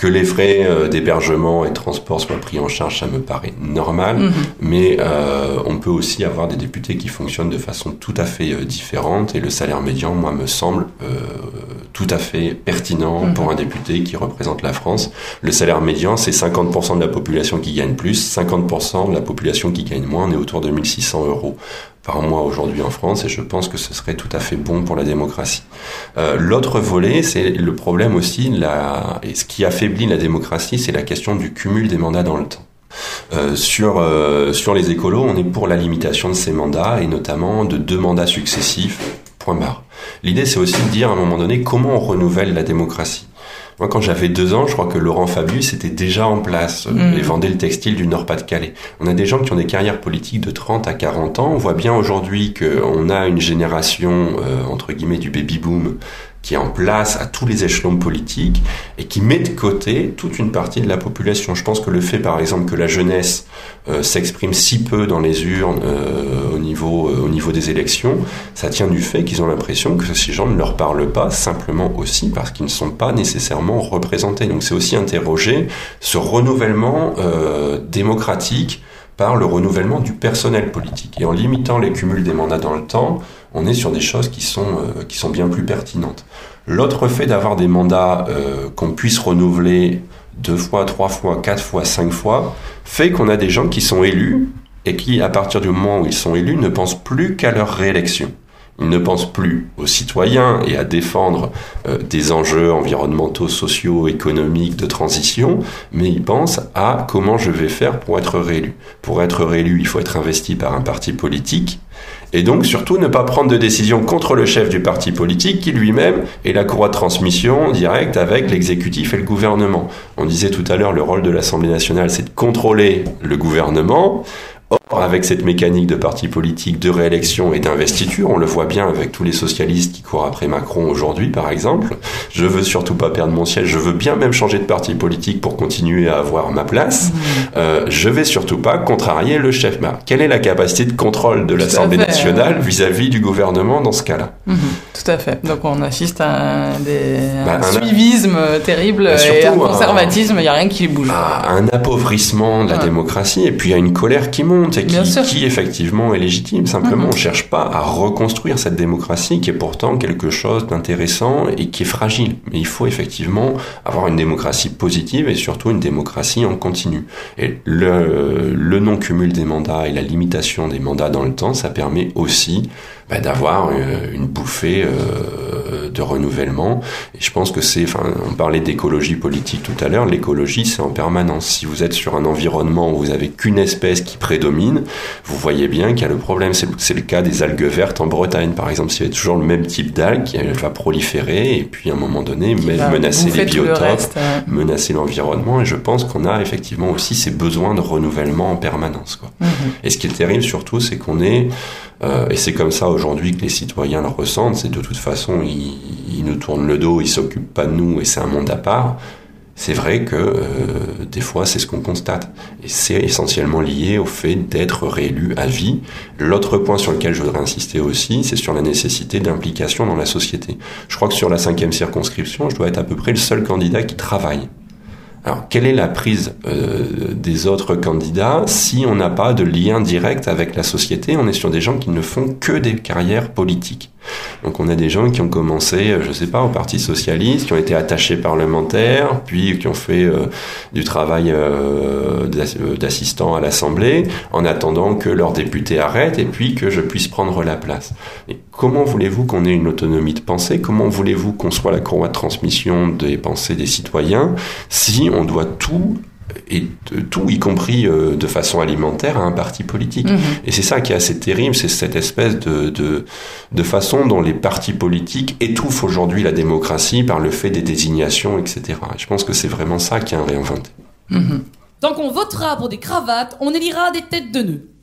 Que les frais euh, d'hébergement et de transport soient pris en charge, ça me paraît normal, mmh. mais euh, on peut aussi avoir des députés qui fonctionnent de façon tout à fait euh, différente, et le salaire médian, moi, me semble euh, tout à fait pertinent mmh. pour un député qui représente la France. Le salaire médian, c'est cinquante pour cent de la population qui gagne plus, cinquante pour cent de la population qui gagne moins, on est autour de mille six cents euros par mois aujourd'hui en France, et je pense que ce serait tout à fait bon pour la démocratie. Euh, l'autre volet, c'est le problème aussi, la, et ce qui affaiblit la démocratie, c'est la question du cumul des mandats dans le temps. Euh, sur euh, sur les écolos, on est pour la limitation de ces mandats, et notamment de deux mandats successifs, point barre. L'idée, c'est aussi de dire à un moment donné comment on renouvelle la démocratie. Moi, quand j'avais deux ans, je crois que Laurent Fabius était déjà en place mmh. et vendait le textile du Nord-Pas-de-Calais. On a des gens qui ont des carrières politiques de trente à quarante ans. On voit bien aujourd'hui qu'on a une génération, euh, entre guillemets, du baby-boom qui est en place à tous les échelons politiques et qui met de côté toute une partie de la population. Je pense que le fait, par exemple, que la jeunesse euh, s'exprime si peu dans les urnes euh, au niveau euh, au niveau des élections, ça tient du fait qu'ils ont l'impression que ces gens ne leur parlent pas, simplement aussi parce qu'ils ne sont pas nécessairement représentés. Donc c'est aussi interroger ce renouvellement euh, démocratique par le renouvellement du personnel politique. Et en limitant les cumuls des mandats dans le temps, on est sur des choses qui sont euh, qui sont bien plus pertinentes. L'autre fait d'avoir des mandats euh, qu'on puisse renouveler deux fois, trois fois, quatre fois, cinq fois, fait qu'on a des gens qui sont élus et qui, à partir du moment où ils sont élus, ne pensent plus qu'à leur réélection. Ils ne pensent plus aux citoyens et à défendre euh, des enjeux environnementaux, sociaux, économiques, de transition, mais ils pensent à comment je vais faire pour être réélu. Pour être réélu, il faut être investi par un parti politique, et donc surtout ne pas prendre de décision contre le chef du parti politique qui lui-même est la courroie de transmission directe avec l'exécutif et le gouvernement. On disait tout à l'heure, le rôle de l'Assemblée nationale, c'est de contrôler le gouvernement. Or, avec cette mécanique de parti politique, de réélection et d'investiture, on le voit bien avec tous les socialistes qui courent après Macron aujourd'hui, par exemple. Je veux surtout pas perdre mon siège, je veux bien même changer de parti politique pour continuer à avoir ma place. Euh, je vais surtout pas contrarier le chef. Bah, quelle est la capacité de contrôle de l'Assemblée nationale euh... vis-à-vis du gouvernement dans ce cas-là? Mmh, tout à fait. Donc on assiste à un, des, bah, un, un suivisme a... terrible bah, et un conservatisme, il n'y a rien qui bouge. À un appauvrissement de la ouais. démocratie, et puis à une colère qui monte et qui, qui effectivement est légitime. Simplement, mmh. on ne cherche pas à reconstruire cette démocratie qui est pourtant quelque chose d'intéressant et qui est fragile. Mais il faut effectivement avoir une démocratie positive et surtout une démocratie en continu. Et le, le non-cumul des mandats et la limitation des mandats dans le temps, ça permet aussi bah, d'avoir une, une bouffée euh, de renouvellement. Et je pense que c'est, enfin, on parlait d'écologie politique tout à l'heure, l'écologie c'est en permanence. Si vous êtes sur un environnement où vous avez qu'une espèce qui prédomine, vous voyez bien qu'il y a le problème. C'est, c'est le cas des algues vertes en Bretagne, par exemple. S'il y a toujours le même type d'algue, elle va proliférer et puis à un moment donné menacer les biotopes, le reste, ouais. menacer l'environnement. Et je pense qu'on a effectivement aussi ces besoins de renouvellement en permanence, quoi. Mm-hmm. Et ce qui est terrible surtout, c'est qu'on est Euh, et c'est comme ça aujourd'hui que les citoyens le ressentent, c'est de toute façon, ils, ils nous tournent le dos, ils s'occupent pas de nous et c'est un monde à part. C'est vrai que euh, des fois, c'est ce qu'on constate. Et c'est essentiellement lié au fait d'être réélu à vie. L'autre point sur lequel je voudrais insister aussi, c'est sur la nécessité d'implication dans la société. Je crois que sur la cinquième circonscription, je dois être à peu près le seul candidat qui travaille. Alors, quelle est la prise euh, des autres candidats si on n'a pas de lien direct avec la société? On est sur des gens qui ne font que des carrières politiques. Donc on a des gens qui ont commencé, je sais pas, au Parti Socialiste, qui ont été attachés parlementaires, puis qui ont fait euh, du travail euh, d'assistant à l'Assemblée, en attendant que leur député arrête et puis que je puisse prendre la place. Et comment voulez-vous qu'on ait une autonomie de pensée? Comment voulez-vous qu'on soit la courroie de transmission des pensées des citoyens si on doit tout et tout, y compris euh, de façon alimentaire, à un parti politique. Mmh. Et c'est ça qui est assez terrible, c'est cette espèce de, de, de façon dont les partis politiques étouffent aujourd'hui la démocratie par le fait des désignations, et cetera. Et je pense que c'est vraiment ça qui est à réinventer. Mmh. Tant qu'on votera pour des cravates, on élira des têtes de nœuds.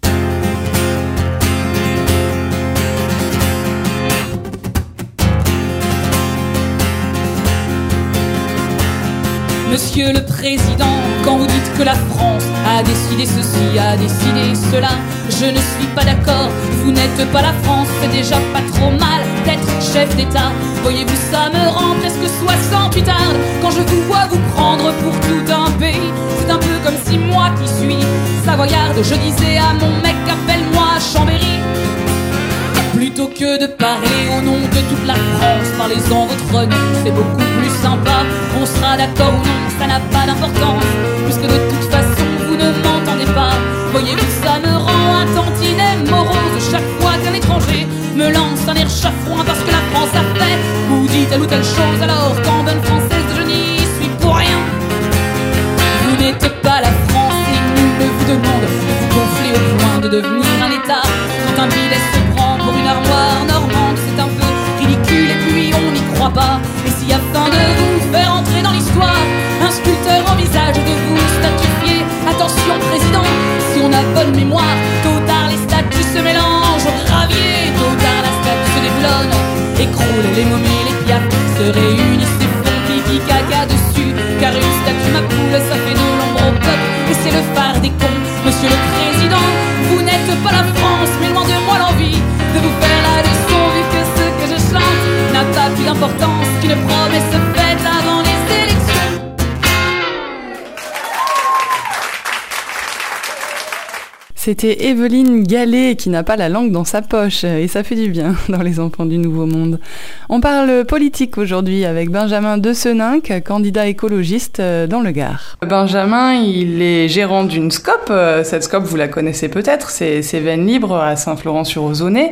Monsieur le Président, quand vous dites que la France a décidé ceci, a décidé cela. Je ne suis pas d'accord, vous n'êtes pas la France, c'est déjà pas trop mal d'être chef d'État. Voyez-vous, ça me rend presque soixante-huit ardes quand je vous vois vous prendre pour tout un pays. C'est un peu comme si moi qui suis savoyarde, je disais à mon mec appelle-moi Chambéry. Plutôt que de parler au nom de toute la France, parlez-en votre nom, c'est beaucoup plus sympa. On sera d'accord ou non, ça n'a pas d'importance, puisque de toute façon vous ne m'entendez pas. Voyez-vous, ça me rend un tantinet morose chaque fois qu'un étranger me lance un air chafouin parce que la France a fait ou dit telle ou telle chose, alors qu'en bonne française je n'y suis pour rien. Vous n'êtes pas la France et nul ne vous demande de vous gonfler au point de devenir un État. Quand un billet se prend pour une armoire normande, c'est un peu ridicule et puis on n'y croit pas. Et si afin de vous faire entrer dans l'histoire, un sculpteur envisage de vous statuifier, attention président, si on a bonne mémoire, tôt ou tard les statues se mélangent au gravier, tôt ou tard la statue se déblonne, écroule les momies, les piafs se réunissent et font pipi caca dessus, car une statue ma poule ça fait de l'ombre au peuple et c'est le phare des cons. Monsieur le président, vous n'êtes pas la France, mais loin de moi l'envie de vous faire la leçon, vu que ce que je chante n'a pas plus d'importance qu'une promesse faite avant les élections. C'était Evelyne Gallet qui n'a pas la langue dans sa poche et ça fait du bien dans Les Enfants du Nouveau Monde. On parle politique aujourd'hui avec Benjamin de Seninck, candidat écologiste dans le Gard. Benjamin, il est gérant d'une SCOP. Cette SCOP, vous la connaissez peut-être, c'est Cévennes Libre à Saint-Florent-sur-Ozonay.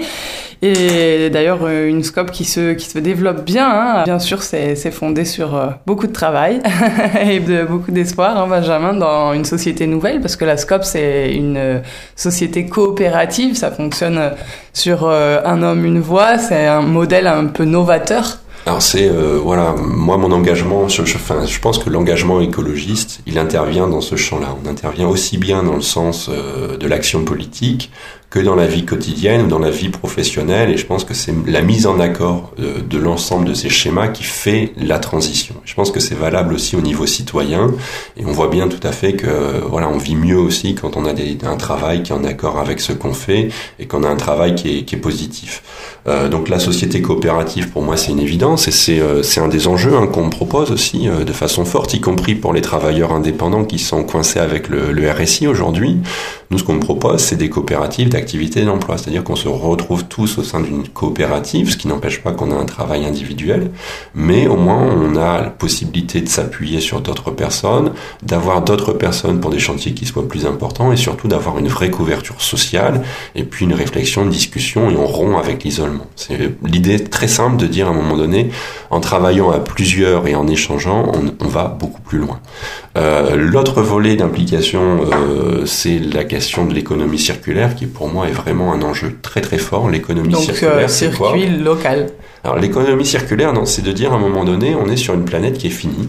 Et d'ailleurs, une SCOP qui se, qui se développe bien. Hein. Bien sûr, c'est, c'est fondé sur beaucoup de travail et de beaucoup d'espoir, hein, Benjamin, dans une société nouvelle, parce que la SCOP, c'est une société coopérative, ça fonctionne sur euh, un homme, une voix, c'est un modèle un peu novateur. Alors c'est, euh, voilà, moi mon engagement, je, je, enfin, je pense que l'engagement écologiste, il intervient dans ce champ-là. On intervient aussi bien dans le sens euh, de l'action politique que dans la vie quotidienne ou dans la vie professionnelle, et je pense que c'est la mise en accord de, de l'ensemble de ces schémas qui fait la transition. Je pense que c'est valable aussi au niveau citoyen, et on voit bien tout à fait que voilà, on vit mieux aussi quand on a des, un travail qui est en accord avec ce qu'on fait et qu'on a un travail qui est, qui est positif. Euh, donc la société coopérative, pour moi, c'est une évidence, et c'est, euh, c'est un des enjeux hein, qu'on me propose aussi euh, de façon forte, y compris pour les travailleurs indépendants qui sont coincés avec le, le R S I aujourd'hui. Nous, ce qu'on me propose, c'est des coopératives d'activité d'emploi, c'est-à-dire qu'on se retrouve tous au sein d'une coopérative, ce qui n'empêche pas qu'on a un travail individuel, mais au moins on a la possibilité de s'appuyer sur d'autres personnes, d'avoir d'autres personnes pour des chantiers qui soient plus importants, et surtout d'avoir une vraie couverture sociale, et puis une réflexion, une discussion, et on rompt avec l'isolement. C'est l'idée très simple de dire à un moment donné, en travaillant à plusieurs et en échangeant, on, on va beaucoup plus loin. Euh, l'autre volet d'implication, euh, c'est la question de l'économie circulaire, qui pour moi est vraiment un enjeu très très fort. L'économie Donc, circulaire, euh, c'est quoi ? circuit local. Alors l'économie circulaire, non, c'est de dire à un moment donné, on est sur une planète qui est finie.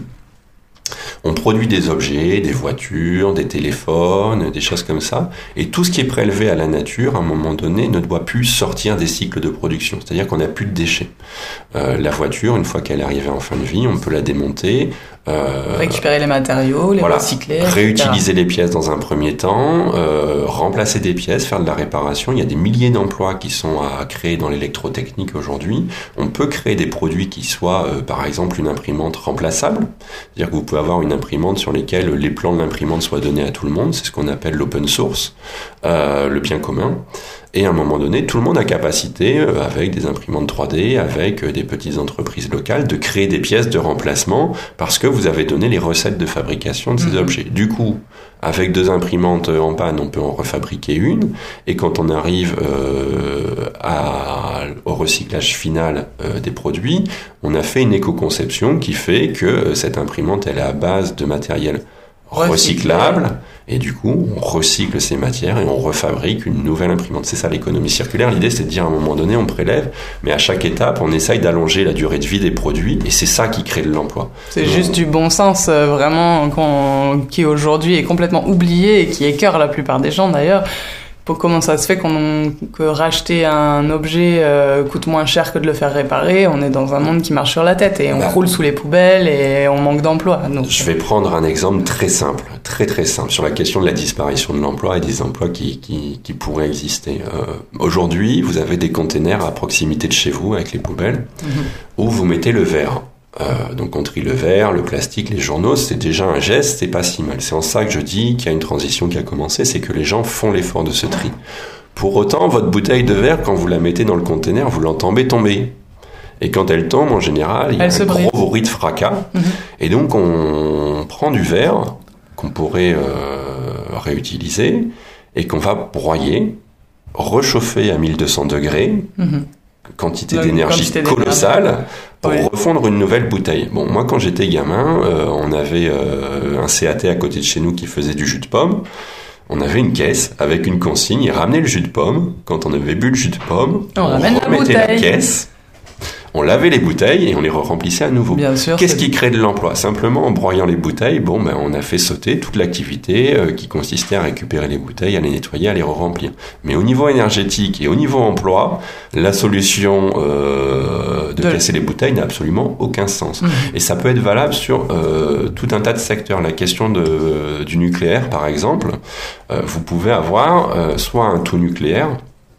On produit des objets, des voitures, des téléphones, des choses comme ça, et tout ce qui est prélevé à la nature, à un moment donné, ne doit plus sortir des cycles de production, c'est-à-dire qu'on n'a plus de déchets. Euh, la voiture, une fois qu'elle est arrivée en fin de vie, on peut la démonter, euh, récupérer les matériaux, les voilà, recycler, réutiliser les pièces dans un premier temps, euh, remplacer des pièces, faire de la réparation. Il y a des milliers d'emplois qui sont à créer dans l'électrotechnique aujourd'hui. On peut créer des produits qui soient, euh, par exemple, une imprimante remplaçable, c'est-à-dire que vous pouvez avoir une imprimante sur lesquelles les plans de l'imprimante soient donnés à tout le monde. C'est ce qu'on appelle l'open source, euh, le bien commun. Et à un moment donné, tout le monde a capacité, euh, avec des imprimantes trois D, avec euh, des petites entreprises locales, de créer des pièces de remplacement parce que vous avez donné les recettes de fabrication de ces mmh. objets. Du coup, avec deux imprimantes en panne, on peut en refabriquer une. Et quand on arrive euh, à, au recyclage final euh, des produits, on a fait une éco-conception qui fait que euh, cette imprimante, elle est à base de matériel recyclable. recyclable. Et du coup, on recycle ces matières et on refabrique une nouvelle imprimante. C'est ça l'économie circulaire. L'idée, c'est de dire à un moment donné, on prélève, mais à chaque étape, on essaye d'allonger la durée de vie des produits, et c'est ça qui crée de l'emploi. C'est Donc, juste du bon sens, euh, vraiment, qu'on, qui aujourd'hui est complètement oublié et qui écœure la plupart des gens d'ailleurs. comment ça se fait qu'on, que racheter un objet euh, coûte moins cher que de le faire réparer. On est dans un monde qui marche sur la tête et on bah, roule sous les poubelles et on manque d'emplois. Donc. Je vais prendre un exemple très simple, très très simple, sur la question de la disparition de l'emploi et des emplois qui, qui, qui pourraient exister. Euh, aujourd'hui, vous avez des containers à proximité de chez vous avec les poubelles mm-hmm. où vous mettez le verre. Euh, donc on trie le verre, le plastique, les journaux, c'est déjà un geste, c'est pas si mal. C'est en ça que je dis qu'il y a une transition qui a commencé, c'est que les gens font l'effort de ce tri. Pour autant, votre bouteille de verre, quand vous la mettez dans le conteneur, vous l'entendez tomber. Et quand elle tombe, en général, il y a elle un gros bruit de fracas. Mmh. Et donc on prend du verre qu'on pourrait euh, réutiliser et qu'on va broyer, réchauffer à mille deux cents degrés, mmh. quantité Donc, d'énergie quantité colossale d'énergie. Pour oui. refondre une nouvelle bouteille. Bon, moi quand j'étais gamin, euh, on avait euh, un C A T à côté de chez nous qui faisait du jus de pomme. On avait une caisse avec une consigne, il ramenait le jus de pomme. Quand on avait bu le jus de pomme, on, on remettait la, la caisse, on lavait les bouteilles et on les remplissait à nouveau. Bien sûr, Qu'est-ce c'est... qui crée de l'emploi ? Simplement en broyant les bouteilles, bon, ben, on a fait sauter toute l'activité euh, qui consistait à récupérer les bouteilles, à les nettoyer, à les re-remplir. Mais au niveau énergétique et au niveau emploi, la solution euh, de, de casser les bouteilles n'a absolument aucun sens. Mmh. Et ça peut être valable sur euh, tout un tas de secteurs. La question de, du nucléaire, par exemple, euh, vous pouvez avoir euh, soit un tout nucléaire,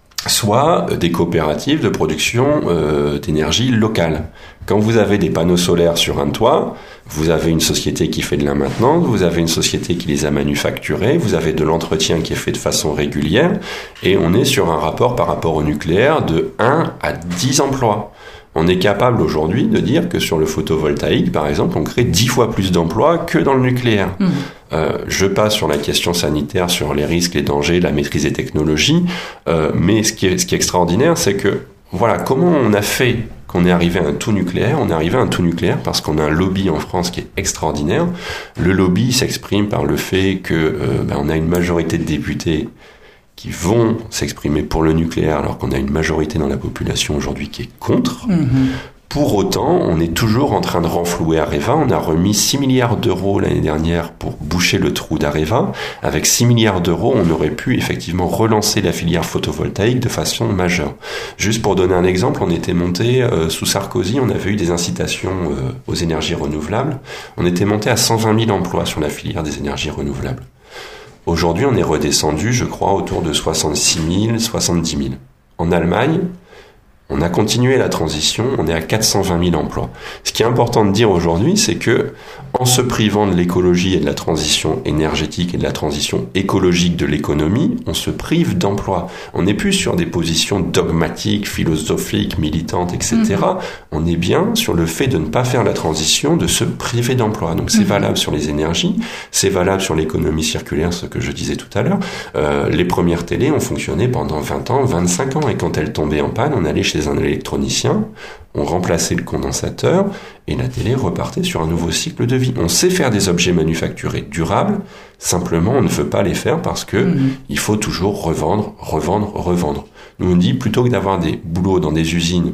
soit des coopératives de production euh, d'énergie locale. Quand vous avez des panneaux solaires sur un toit, vous avez une société qui fait de la maintenance, vous avez une société qui les a manufacturés, vous avez de l'entretien qui est fait de façon régulière, et on est sur un rapport par rapport au nucléaire de un à dix emplois. On est capable aujourd'hui de dire que sur le photovoltaïque, par exemple, on crée dix fois plus d'emplois que dans le nucléaire. Mmh. Euh, je passe sur la question sanitaire, sur les risques, les dangers, la maîtrise des technologies, euh, mais ce qui est, ce qui est extraordinaire, c'est que, voilà, comment on a fait qu'on est arrivé à un tout nucléaire ? On est arrivé à un tout nucléaire parce qu'on a un lobby en France qui est extraordinaire. Le lobby s'exprime par le fait que euh, ben, on a une majorité de députés qui vont s'exprimer pour le nucléaire alors qu'on a une majorité dans la population aujourd'hui qui est contre. Mmh. Pour autant, on est toujours en train de renflouer Areva. On a remis six milliards d'euros l'année dernière pour boucher le trou d'Areva. Avec six milliards d'euros, on aurait pu effectivement relancer la filière photovoltaïque de façon majeure. Juste pour donner un exemple, on était monté, euh, sous Sarkozy, on avait eu des incitations euh, aux énergies renouvelables. On était monté à cent vingt mille emplois sur la filière des énergies renouvelables. Aujourd'hui, on est redescendu, je crois, autour de soixante-six mille, soixante-dix mille. En Allemagne, on a continué la transition, on est à quatre cent vingt mille emplois. Ce qui est important de dire aujourd'hui, c'est que, en se privant de l'écologie et de la transition énergétique et de la transition écologique de l'économie, on se prive d'emplois. On n'est plus sur des positions dogmatiques, philosophiques, militantes, et cetera. Mmh. On est bien sur le fait de ne pas faire la transition, de se priver d'emplois. Donc c'est mmh. valable sur les énergies, c'est valable sur l'économie circulaire, ce que je disais tout à l'heure. Euh, les premières télés ont fonctionné pendant vingt ans, vingt-cinq ans, et quand elles tombaient en panne, on allait chez un électronicien, on remplaçait le condensateur et la télé repartait sur un nouveau cycle de vie. On sait faire des objets manufacturés durables, simplement on ne veut pas les faire parce que mmh. il faut toujours revendre, revendre, revendre. Nous on dit plutôt que d'avoir des boulots dans des usines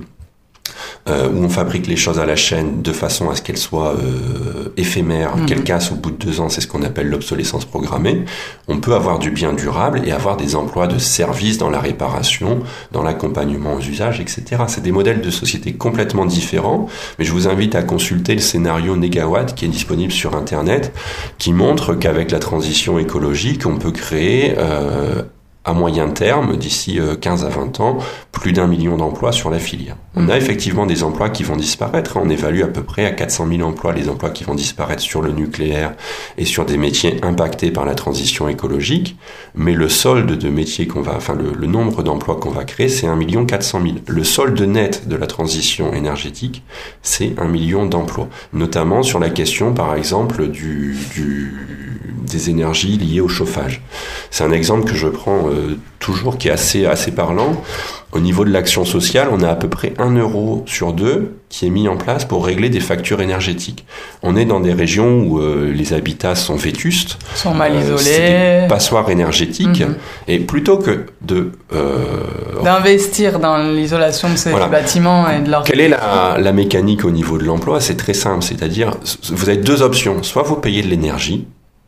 Euh, où on fabrique les choses à la chaîne de façon à ce qu'elles soient euh, éphémères, mmh. qu'elles cassent au bout de deux ans, c'est ce qu'on appelle l'obsolescence programmée. On peut avoir du bien durable et avoir des emplois de service dans la réparation, dans l'accompagnement aux usages, et cetera. C'est des modèles de société complètement différents, mais je vous invite à consulter le scénario Négawatt qui est disponible sur Internet, qui montre qu'avec la transition écologique, on peut créer euh, à moyen terme, d'ici quinze à vingt ans, plus d'un million d'emplois sur la filière. On a effectivement des emplois qui vont disparaître. On évalue à peu près à quatre cent mille emplois les emplois qui vont disparaître sur le nucléaire et sur des métiers impactés par la transition écologique. Mais le solde de métiers qu'on va, enfin le, le nombre d'emplois qu'on va créer, c'est un million quatre cent mille. Le solde net de la transition énergétique, c'est un million d'emplois. Notamment sur la question, par exemple, du, du des énergies liées au chauffage. C'est un exemple que je prends euh, toujours qui est assez, assez parlant. Au niveau de l'action sociale, on a à peu près un euro sur deux qui est mis en place pour régler des factures énergétiques. On est dans des régions où euh, les habitats sont vétustes, sont mal euh, isolés, c'est des passoires énergétiques, mmh. et plutôt que de euh, d'investir dans l'isolation de ces voilà. bâtiments et de leur... Quelle est la, la mécanique au niveau de l'emploi ? C'est très simple, c'est-à-dire vous avez deux options. Soit vous payez de l'énergie,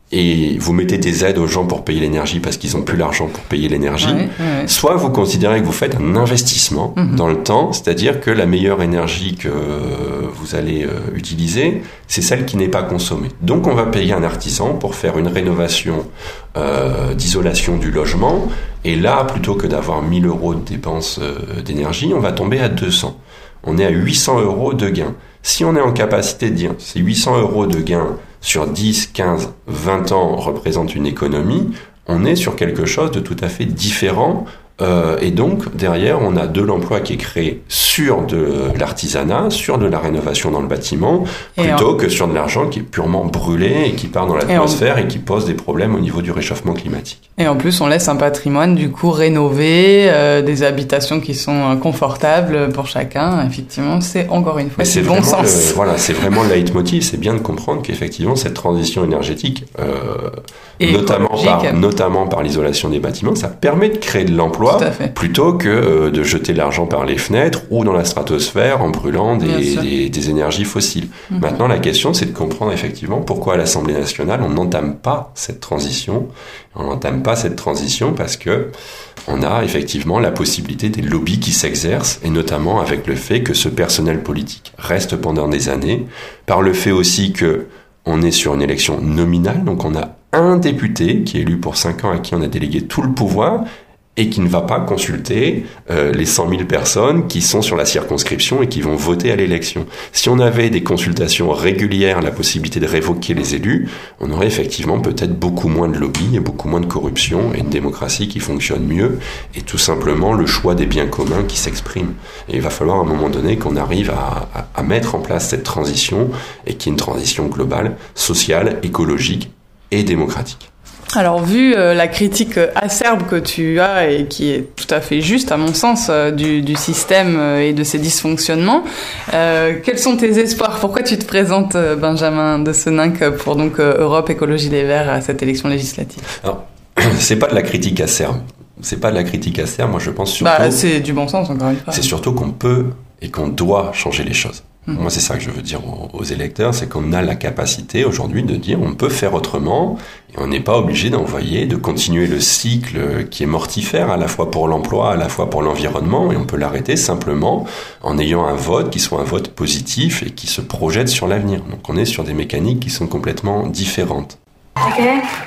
et vous mettez des aides aux gens pour payer l'énergie parce qu'ils n'ont plus l'argent pour payer l'énergie, ouais, ouais. soit vous considérez que vous faites un investissement mmh. dans le temps, c'est-à-dire que la meilleure énergie que vous allez euh, utiliser, c'est celle qui n'est pas consommée. Donc on va payer un artisan pour faire une rénovation euh, d'isolation du logement, et là, plutôt que d'avoir mille euros de dépenses euh, d'énergie, on va tomber à deux cents. On est à huit cents euros de gain. Si on est en capacité de dire ces huit cents euros de gain sur dix, quinze, vingt ans représentent une économie, on est sur quelque chose de tout à fait différent. Euh, et donc, derrière, on a de l'emploi qui est créé sur de l'artisanat, sur de la rénovation dans le bâtiment, et plutôt en... que sur de l'argent qui est purement brûlé et qui part dans l'atmosphère et, en... et qui pose des problèmes au niveau du réchauffement climatique. Et en plus, on laisse un patrimoine, du coup, rénové, euh, des habitations qui sont confortables pour chacun. Effectivement, c'est encore une fois du bon sens. Le, voilà, c'est vraiment le leitmotiv. C'est bien de comprendre qu'effectivement, cette transition énergétique, euh, notamment par, notamment par l'isolation des bâtiments, ça permet de créer de l'emploi plutôt que euh, de jeter l'argent par les fenêtres ou dans la stratosphère en brûlant des, des, des énergies fossiles. Mmh. Maintenant, la question, c'est de comprendre effectivement pourquoi à l'Assemblée nationale, on n'entame pas cette transition. On n'entame pas cette transition parce que on a effectivement la possibilité des lobbies qui s'exercent, et notamment avec le fait que ce personnel politique reste pendant des années, par le fait aussi que on est sur une élection nominale, donc on a un député qui est élu pour cinq ans à qui on a délégué tout le pouvoir, et qui ne va pas consulter euh, les cent mille personnes qui sont sur la circonscription et qui vont voter à l'élection. Si on avait des consultations régulières, la possibilité de révoquer les élus, on aurait effectivement peut-être beaucoup moins de lobby et beaucoup moins de corruption et une démocratie qui fonctionne mieux, et tout simplement le choix des biens communs qui s'exprime. Et il va falloir à un moment donné qu'on arrive à, à, à mettre en place cette transition, et qu'il y ait une transition globale, sociale, écologique et démocratique. Alors, vu euh, la critique acerbe que tu as, et qui est tout à fait juste à mon sens, euh, du, du système euh, et de ses dysfonctionnements, euh, quels sont tes espoirs ? Pourquoi tu te présentes, euh, Benjamin de Seninck, pour donc euh, Europe Écologie Les Verts à cette élection législative ? Alors, c'est pas de la critique acerbe. C'est pas de la critique acerbe. Moi, je pense surtout. Bah, c'est du bon sens, encore une fois. C'est surtout qu'on peut et qu'on doit changer les choses. Moi, c'est ça que je veux dire aux, aux électeurs, c'est qu'on a la capacité aujourd'hui de dire on peut faire autrement, et on n'est pas obligé d'envoyer, de continuer le cycle qui est mortifère à la fois pour l'emploi, à la fois pour l'environnement, et on peut l'arrêter simplement en ayant un vote qui soit un vote positif et qui se projette sur l'avenir. Donc on est sur des mécaniques qui sont complètement différentes. Ok.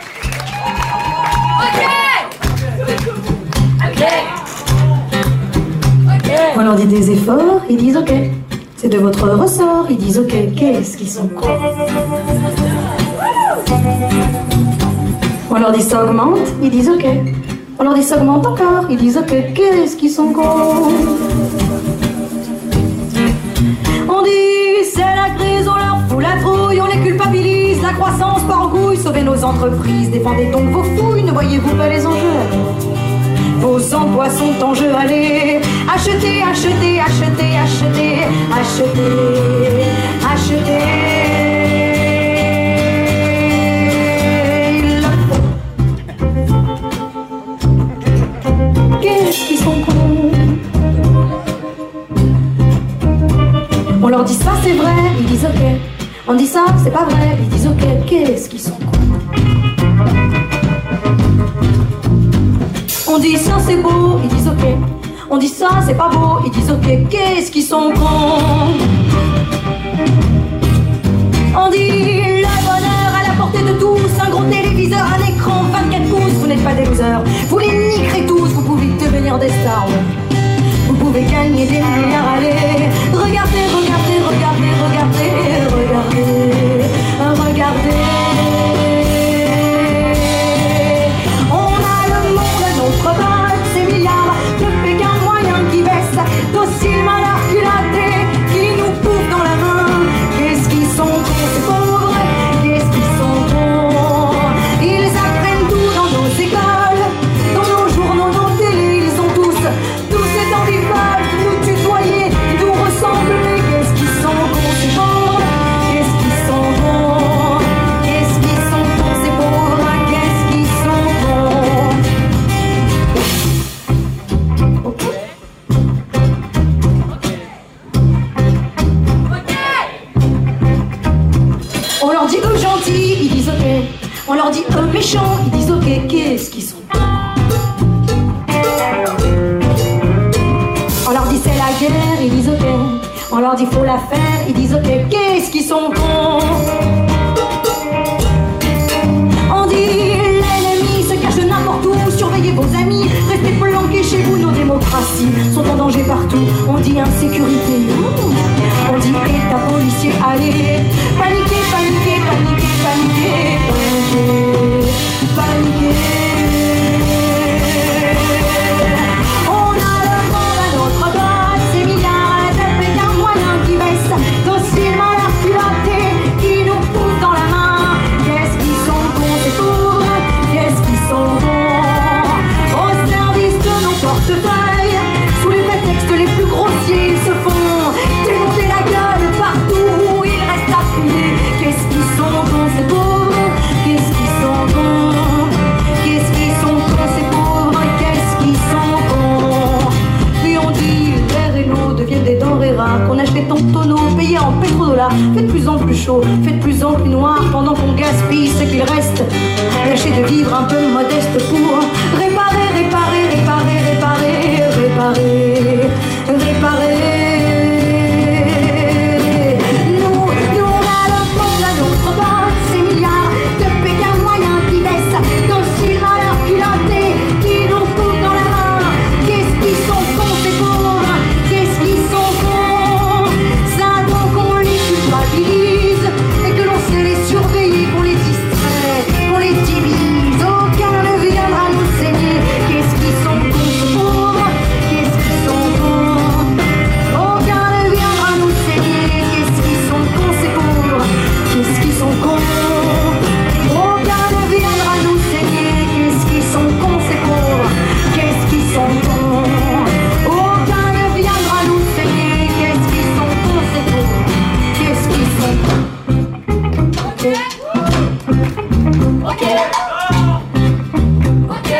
Ok. Ok. Ok. On leur dit des efforts, ils disent ok. C'est de votre ressort, ils disent ok, qu'est-ce qu'ils sont cons. On leur dit ça augmente, ils disent ok. On leur dit ça augmente encore, ils disent ok, qu'est-ce qu'ils sont cons. On dit c'est la crise, on leur fout la trouille, on les culpabilise, la croissance par orgueil, sauvez nos entreprises, défendez donc vos fouilles, ne voyez-vous pas les enjeux? Vos emplois sont en jeu, allez, achetez, achetez, achetez, achetez, achetez, achetez. Il le faut. Qu'est-ce qu'ils sont cons. On leur dit ça c'est vrai, ils disent ok. On dit ça c'est pas vrai, ils disent ok. Qu'est-ce qu'ils sont cons. On dit ça c'est beau, ils disent ok. On dit ça c'est pas beau, ils disent ok. Qu'est-ce qu'ils sont cons. On dit le bonheur à la portée de tous, un gros téléviseur, un écran, vingt-quatre pouces. Vous n'êtes pas des losers, vous les niquerez tous. Vous pouvez devenir des stars, vous pouvez gagner des milliards. Allez, regardez, regardez, regardez, regardez, regardez, regardez. Docile, mal arculaté, qui nous pousse dans la main. Qu'est-ce qu'ils sont cons, ces pauvres, qu'est-ce qu'ils sont cons. Ils apprennent tout dans nos écoles, dans nos journaux, nos télés. Ils ont tous, tous cette envie folle de nous tutoyer, de nous ressembler. Qu'est-ce qu'ils sont cons, ces pauvres, qu'est-ce qu'ils sont cons. méchants, ils disent ok, qu'est-ce qu'ils sont. On leur dit c'est la guerre, ils disent ok. On leur dit faut la faire, ils disent ok, qu'est-ce qu'ils sont cons. On dit l'ennemi se cache n'importe où, surveillez vos amis, restez planqués chez vous, nos démocraties sont en danger partout. On dit insécurité, on dit état policier, allez, paniquez, paniquez, paniquez, paniquez, paniquez, paniquez. On a le monde à notre droite, ces milliards de pétards moyens qui baissent, docilement leur culotté, qui nous poussent dans la main. Qu'est-ce qu'ils sont cons, ces pauvres, qu'est-ce qu'ils sont bons. Au service de nos portefeuilles, sous les prétextes les plus grossiers, ils se font démonter la gueule partout où ils restent appuyés. Qu'est-ce qu'ils sont cons, ces pauvres, qu'est-ce qu'ils sont cons. Qu'est-ce qu'ils sont cons, ces pauvres, qu'est-ce qu'ils sont cons. Puis on dit l'air et l'eau deviennent des denrées rares, qu'on achète en tonneau, payé en pétrodollars. Fait de plus en plus chaud, fait de plus en plus noir, pendant qu'on gaspille ce qu'il reste. Lâcher de vivre un peu modeste pour réparer, réparer, réparer, réparer, réparer, réparer. Nous, nous on a le monde à notre droite, ces milliards de pétards moyens qui baissent, docilement leur culotté, qui nous coupent dans la main. Qu'est-ce qu'ils sont cons, ces pauvres, qu'est-ce qu'ils sont cons. Ça donc qu'on les culpabilise et que l'on sait les surveiller, qu'on les distrait, qu'on les divise. Aucun ne viendra nous saigner. Qu'est-ce qu'ils sont cons, ces pauvres, qu'est-ce qu'ils sont cons. Aucun ne viendra nous saigner. Qu'est-ce qu'ils sont cons, ces pauvres, qu'est-ce qu'ils sont cons. Aucun ne viendra nous saigner. Qu'est-ce qu'ils sont cons, ces pauvres, qu'est-ce qu'ils sont cons. Aucun ne viendra nous saigner. Qu'est-ce qu'ils sont cons, ces pauvres, qu'est-ce qu'ils sont cons. Ok. Ok.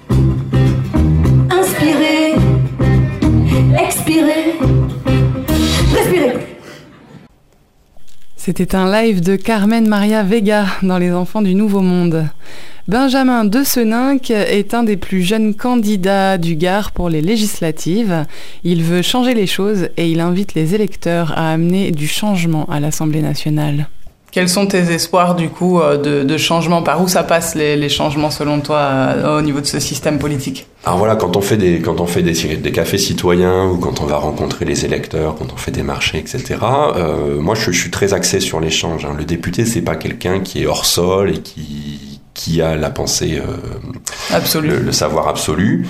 Inspirez, expirez, respirez plus. C'était un live de Carmen Maria Vega dans Les Enfants du Nouveau Monde. Benjamin de Seninck est un des plus jeunes candidats du Gard pour les législatives. Il veut changer les choses et il invite les électeurs à amener du changement à l'Assemblée nationale. Quels sont tes espoirs du coup de, de changement? Par où ça passe les, les changements selon toi au niveau de ce système politique? Alors voilà, quand on fait des quand on fait des, des cafés citoyens ou quand on va rencontrer les électeurs, quand on fait des marchés, et cetera. Euh, moi, je, je suis très axé sur l'échange. Hein. Le député, c'est pas quelqu'un qui est hors sol et qui qui a la pensée euh, absolue, le, le savoir absolu.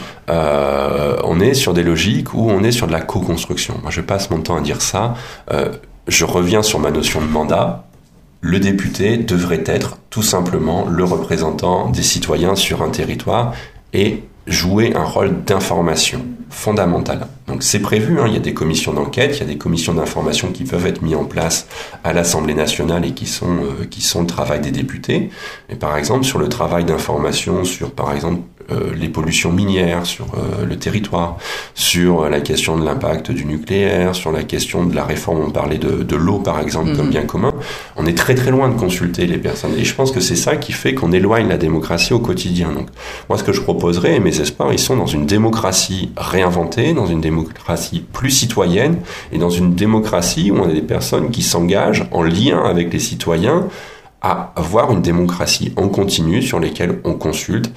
Euh, on est sur des logiques où on est sur de la co-construction. Moi, je passe mon temps à dire ça. Euh, je reviens sur ma notion de mandat. Le député devrait être tout simplement le représentant des citoyens sur un territoire et jouer un rôle d'information fondamental. Donc c'est prévu, hein, il y a des commissions d'enquête, il y a des commissions d'information qui peuvent être mises en place à l'Assemblée nationale et qui sont euh, qui sont le travail des députés. Et par exemple sur le travail d'information sur par exemple euh, les pollutions minières sur euh, le territoire, sur la question de l'impact du nucléaire, sur la question de la réforme, on parlait de, de l'eau par exemple mmh. comme bien commun. On est très très loin de consulter les personnes et je pense que c'est ça qui fait qu'on éloigne la démocratie au quotidien. Donc moi ce que je proposerais, et mes espoirs, ils sont dans une démocratie réinventée, dans une démocratie plus citoyenne et dans une démocratie où on a des personnes qui s'engagent en lien avec les citoyens à avoir une démocratie en continu sur lesquelles on consulte.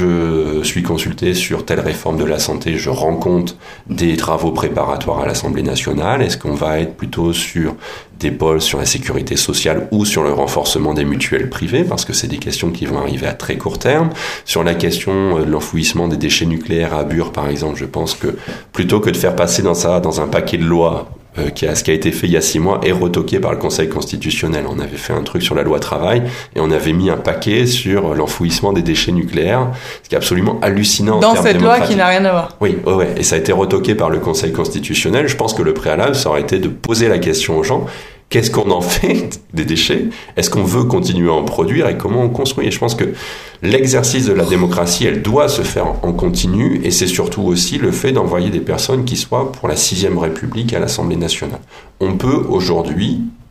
Je suis consulté sur telle réforme de la santé, je rends compte des travaux préparatoires à l'Assemblée nationale. Est-ce qu'on va être plutôt sur des pôles sur la sécurité sociale ou sur le renforcement des mutuelles privées, parce que c'est des questions qui vont arriver à très court terme. Sur la question de l'enfouissement des déchets nucléaires à Bure, par exemple, je pense que plutôt que de faire passer dans ça, dans un paquet de lois, Euh, qui a, ce qui a été fait il y a six mois est retoqué par le Conseil constitutionnel. On avait fait un truc sur la loi travail et on avait mis un paquet sur l'enfouissement des déchets nucléaires, ce qui est absolument hallucinant. Dans cette loi qui n'a rien à voir. Oui, oh ouais, et ça a été retoqué par le Conseil constitutionnel. Je pense que le préalable, ça aurait été de poser la question aux gens. Qu'est-ce qu'on en fait des déchets? Est-ce qu'on veut continuer à en produire et comment on construit? Et je pense que l'exercice de la démocratie, elle doit se faire en continu et c'est surtout aussi le fait d'envoyer des personnes qui soient pour la sixième République à l'Assemblée nationale. On peut aujourd'hui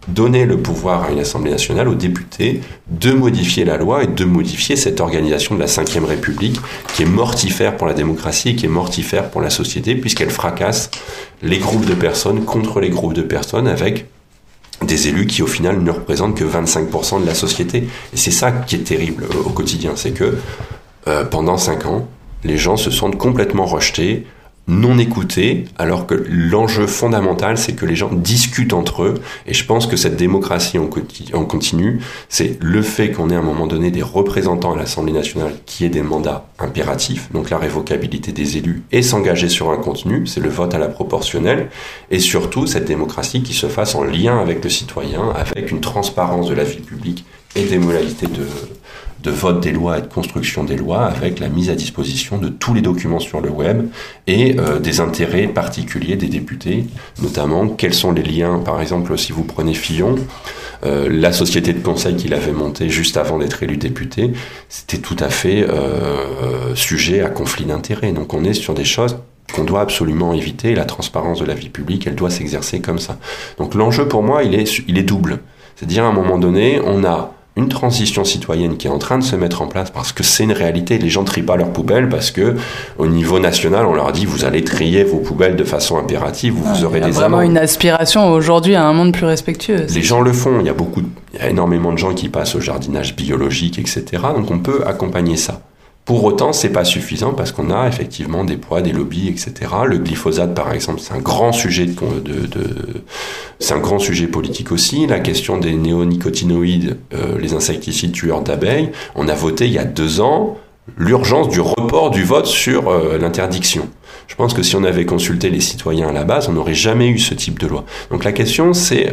donner le pouvoir à une Assemblée nationale, aux députés, de modifier la loi et de modifier cette organisation de la cinquième République qui est mortifère pour la démocratie et qui est mortifère pour la société, puisqu'elle fracasse les groupes de personnes contre les groupes de personnes avec des élus qui au final ne représentent que vingt-cinq pour cent de la société. Et c'est ça qui est terrible au quotidien, c'est que euh, pendant cinq ans, les gens se sentent complètement rejetés, non écoutés, alors que l'enjeu fondamental, c'est que les gens discutent entre eux. Et je pense que cette démocratie en continu, c'est le fait qu'on ait à un moment donné des représentants à l'Assemblée nationale qui aient des mandats impératifs, donc la révocabilité des élus, et s'engager sur un contenu, c'est le vote à la proportionnelle, et surtout cette démocratie qui se fasse en lien avec le citoyen, avec une transparence de la vie publique et des modalités de... de vote des lois et de construction des lois, avec la mise à disposition de tous les documents sur le web et euh, des intérêts particuliers des députés, notamment quels sont les liens, par exemple si vous prenez Fillon, euh, la société de conseil qu'il avait montée juste avant d'être élu député, c'était tout à fait euh, sujet à conflit d'intérêts. Donc on est sur des choses qu'on doit absolument éviter. La transparence de la vie publique, elle doit s'exercer comme ça. Donc l'enjeu pour moi, il est, il est double. C'est-à-dire à un moment donné, on a une transition citoyenne qui est en train de se mettre en place parce que c'est une réalité. Les gens trient pas leurs poubelles parce que au niveau national, on leur dit vous allez trier vos poubelles de façon impérative ou vous aurez des amendes. Il y a vraiment une aspiration aujourd'hui à un monde plus respectueux. Les gens le font. Il y a beaucoup, il y a énormément de gens qui passent au jardinage biologique, et cetera. Donc on peut accompagner ça. Pour autant, c'est pas suffisant parce qu'on a effectivement des poids, des lobbies, et cetera. Le glyphosate, par exemple, c'est un grand sujet de, de, de c'est un grand sujet politique aussi. La question des néonicotinoïdes, euh, les insecticides tueurs d'abeilles. On a voté il y a deux ans l'urgence du report du vote sur euh, l'interdiction. Je pense que si on avait consulté les citoyens à la base, on n'aurait jamais eu ce type de loi. Donc la question, c'est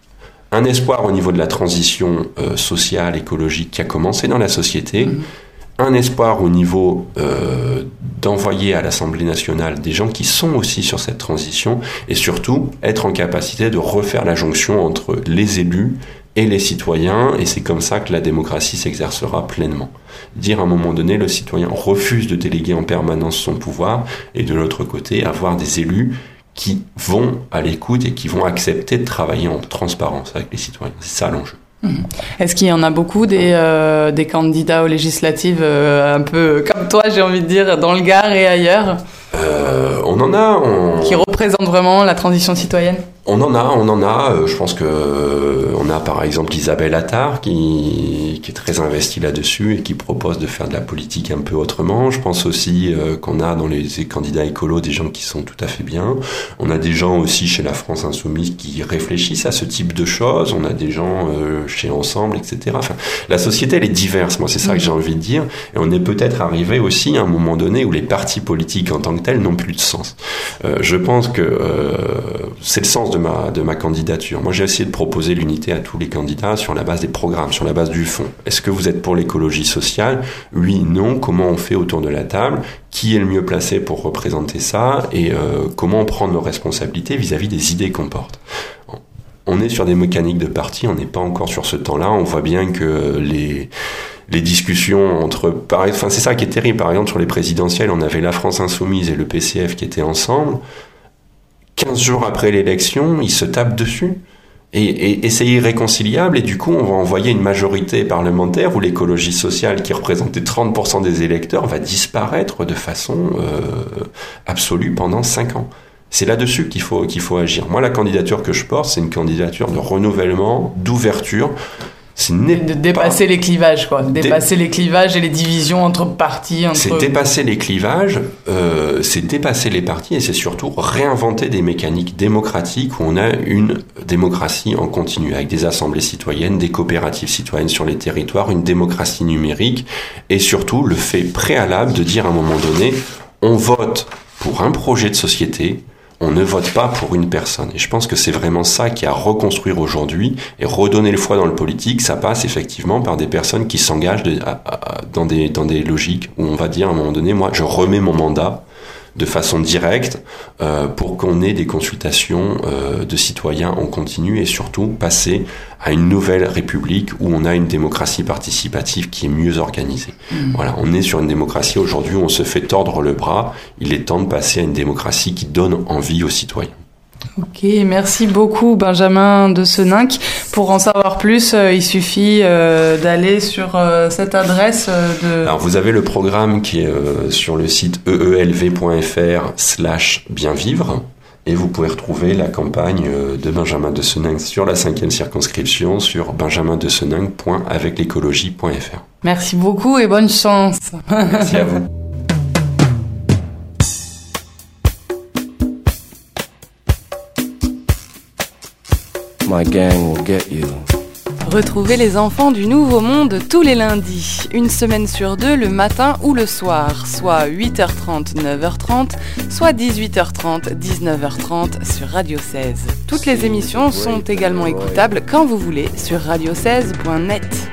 un espoir au niveau de la transition euh, sociale, écologique qui a commencé dans la société. Mmh. Un espoir au niveau euh, d'envoyer à l'Assemblée nationale des gens qui sont aussi sur cette transition et surtout être en capacité de refaire la jonction entre les élus et les citoyens, et c'est comme ça que la démocratie s'exercera pleinement. Dire à un moment donné, le citoyen refuse de déléguer en permanence son pouvoir, et de l'autre côté, avoir des élus qui vont à l'écoute et qui vont accepter de travailler en transparence avec les citoyens. C'est ça l'enjeu. Est-ce qu'il y en a beaucoup des, euh, des candidats aux législatives euh, un peu comme toi, j'ai envie de dire, dans le Gard et ailleurs euh, On en a. On... Qui représentent vraiment la transition citoyenne ? On en a, on en a. Je pense que on a par exemple Isabelle Attard qui, qui est très investie là-dessus et qui propose de faire de la politique un peu autrement. Je pense aussi euh, qu'on a dans les candidats écolos des gens qui sont tout à fait bien. On a des gens aussi chez la France Insoumise qui réfléchissent à ce type de choses. On a des gens euh, chez Ensemble, et cetera. Enfin, la société, elle est diverse. Moi, c'est ça que j'ai envie de dire. Et on est peut-être arrivé aussi à un moment donné où les partis politiques en tant que tels n'ont plus de sens. Euh, je pense que euh, c'est le sens de ma, de ma candidature. Moi, j'ai essayé de proposer l'unité à tous les candidats sur la base des programmes, sur la base du fond. Est-ce que vous êtes pour l'écologie sociale ? Oui, non. Comment on fait autour de la table ? Qui est le mieux placé pour représenter ça ? Et euh, comment prendre nos responsabilités vis-à-vis des idées qu'on porte ? On est sur des mécaniques de parti, on n'est pas encore sur ce temps-là. On voit bien que les... les discussions entre... Pareil, enfin, c'est ça qui est terrible. Par exemple, sur les présidentielles, on avait la France Insoumise et le P C F qui étaient ensemble. quinze jours après l'élection, ils se tapent dessus. Et, et, et c'est irréconciliable. Et du coup, on va envoyer une majorité parlementaire où l'écologie sociale, qui représentait trente pour cent des électeurs, va disparaître de façon euh, absolue pendant cinq ans. C'est là-dessus qu'il faut, qu'il faut agir. Moi, la candidature que je porte, c'est une candidature de renouvellement, d'ouverture. C'est de dépasser pas... les clivages, quoi. Dépasser Dé... les clivages et les divisions entre partis. Entre... C'est dépasser les clivages, euh, c'est dépasser les partis et c'est surtout réinventer des mécaniques démocratiques où on a une démocratie en continu, avec des assemblées citoyennes, des coopératives citoyennes sur les territoires, une démocratie numérique et surtout le fait préalable de dire à un moment donné, on vote pour un projet de société, on ne vote pas pour une personne. Et je pense que c'est vraiment ça qui a à reconstruire aujourd'hui et redonner le foi dans le politique. Ça passe effectivement par des personnes qui s'engagent de, à, à, dans, des, dans des logiques où on va dire à un moment donné, moi, je remets mon mandat de façon directe euh, pour qu'on ait des consultations euh, de citoyens en continu et surtout passer à une nouvelle république où on a une démocratie participative qui est mieux organisée. Mmh. Voilà, on est sur une démocratie aujourd'hui où on se fait tordre le bras. Il est temps de passer à une démocratie qui donne envie aux citoyens. Ok, merci beaucoup Benjamin de Seninck. Pour en savoir plus, euh, il suffit euh, d'aller sur euh, cette adresse euh, de... Alors vous avez le programme qui est euh, sur le site e e l v point f r slash bien vivre et vous pouvez retrouver la campagne euh, de Benjamin de Seninck sur la cinquième circonscription sur benjamin de seninck point avec l'écologie point f r. Merci beaucoup et bonne chance. Merci à vous. My gang will get you. Retrouvez les enfants du Nouveau Monde tous les lundis, une semaine sur deux le matin ou le soir, soit huit heures trente, neuf heures trente, soit dix-huit heures trente, dix-neuf heures trente sur Radio seize. Toutes les émissions sont également écoutables quand vous voulez sur radio seize point net.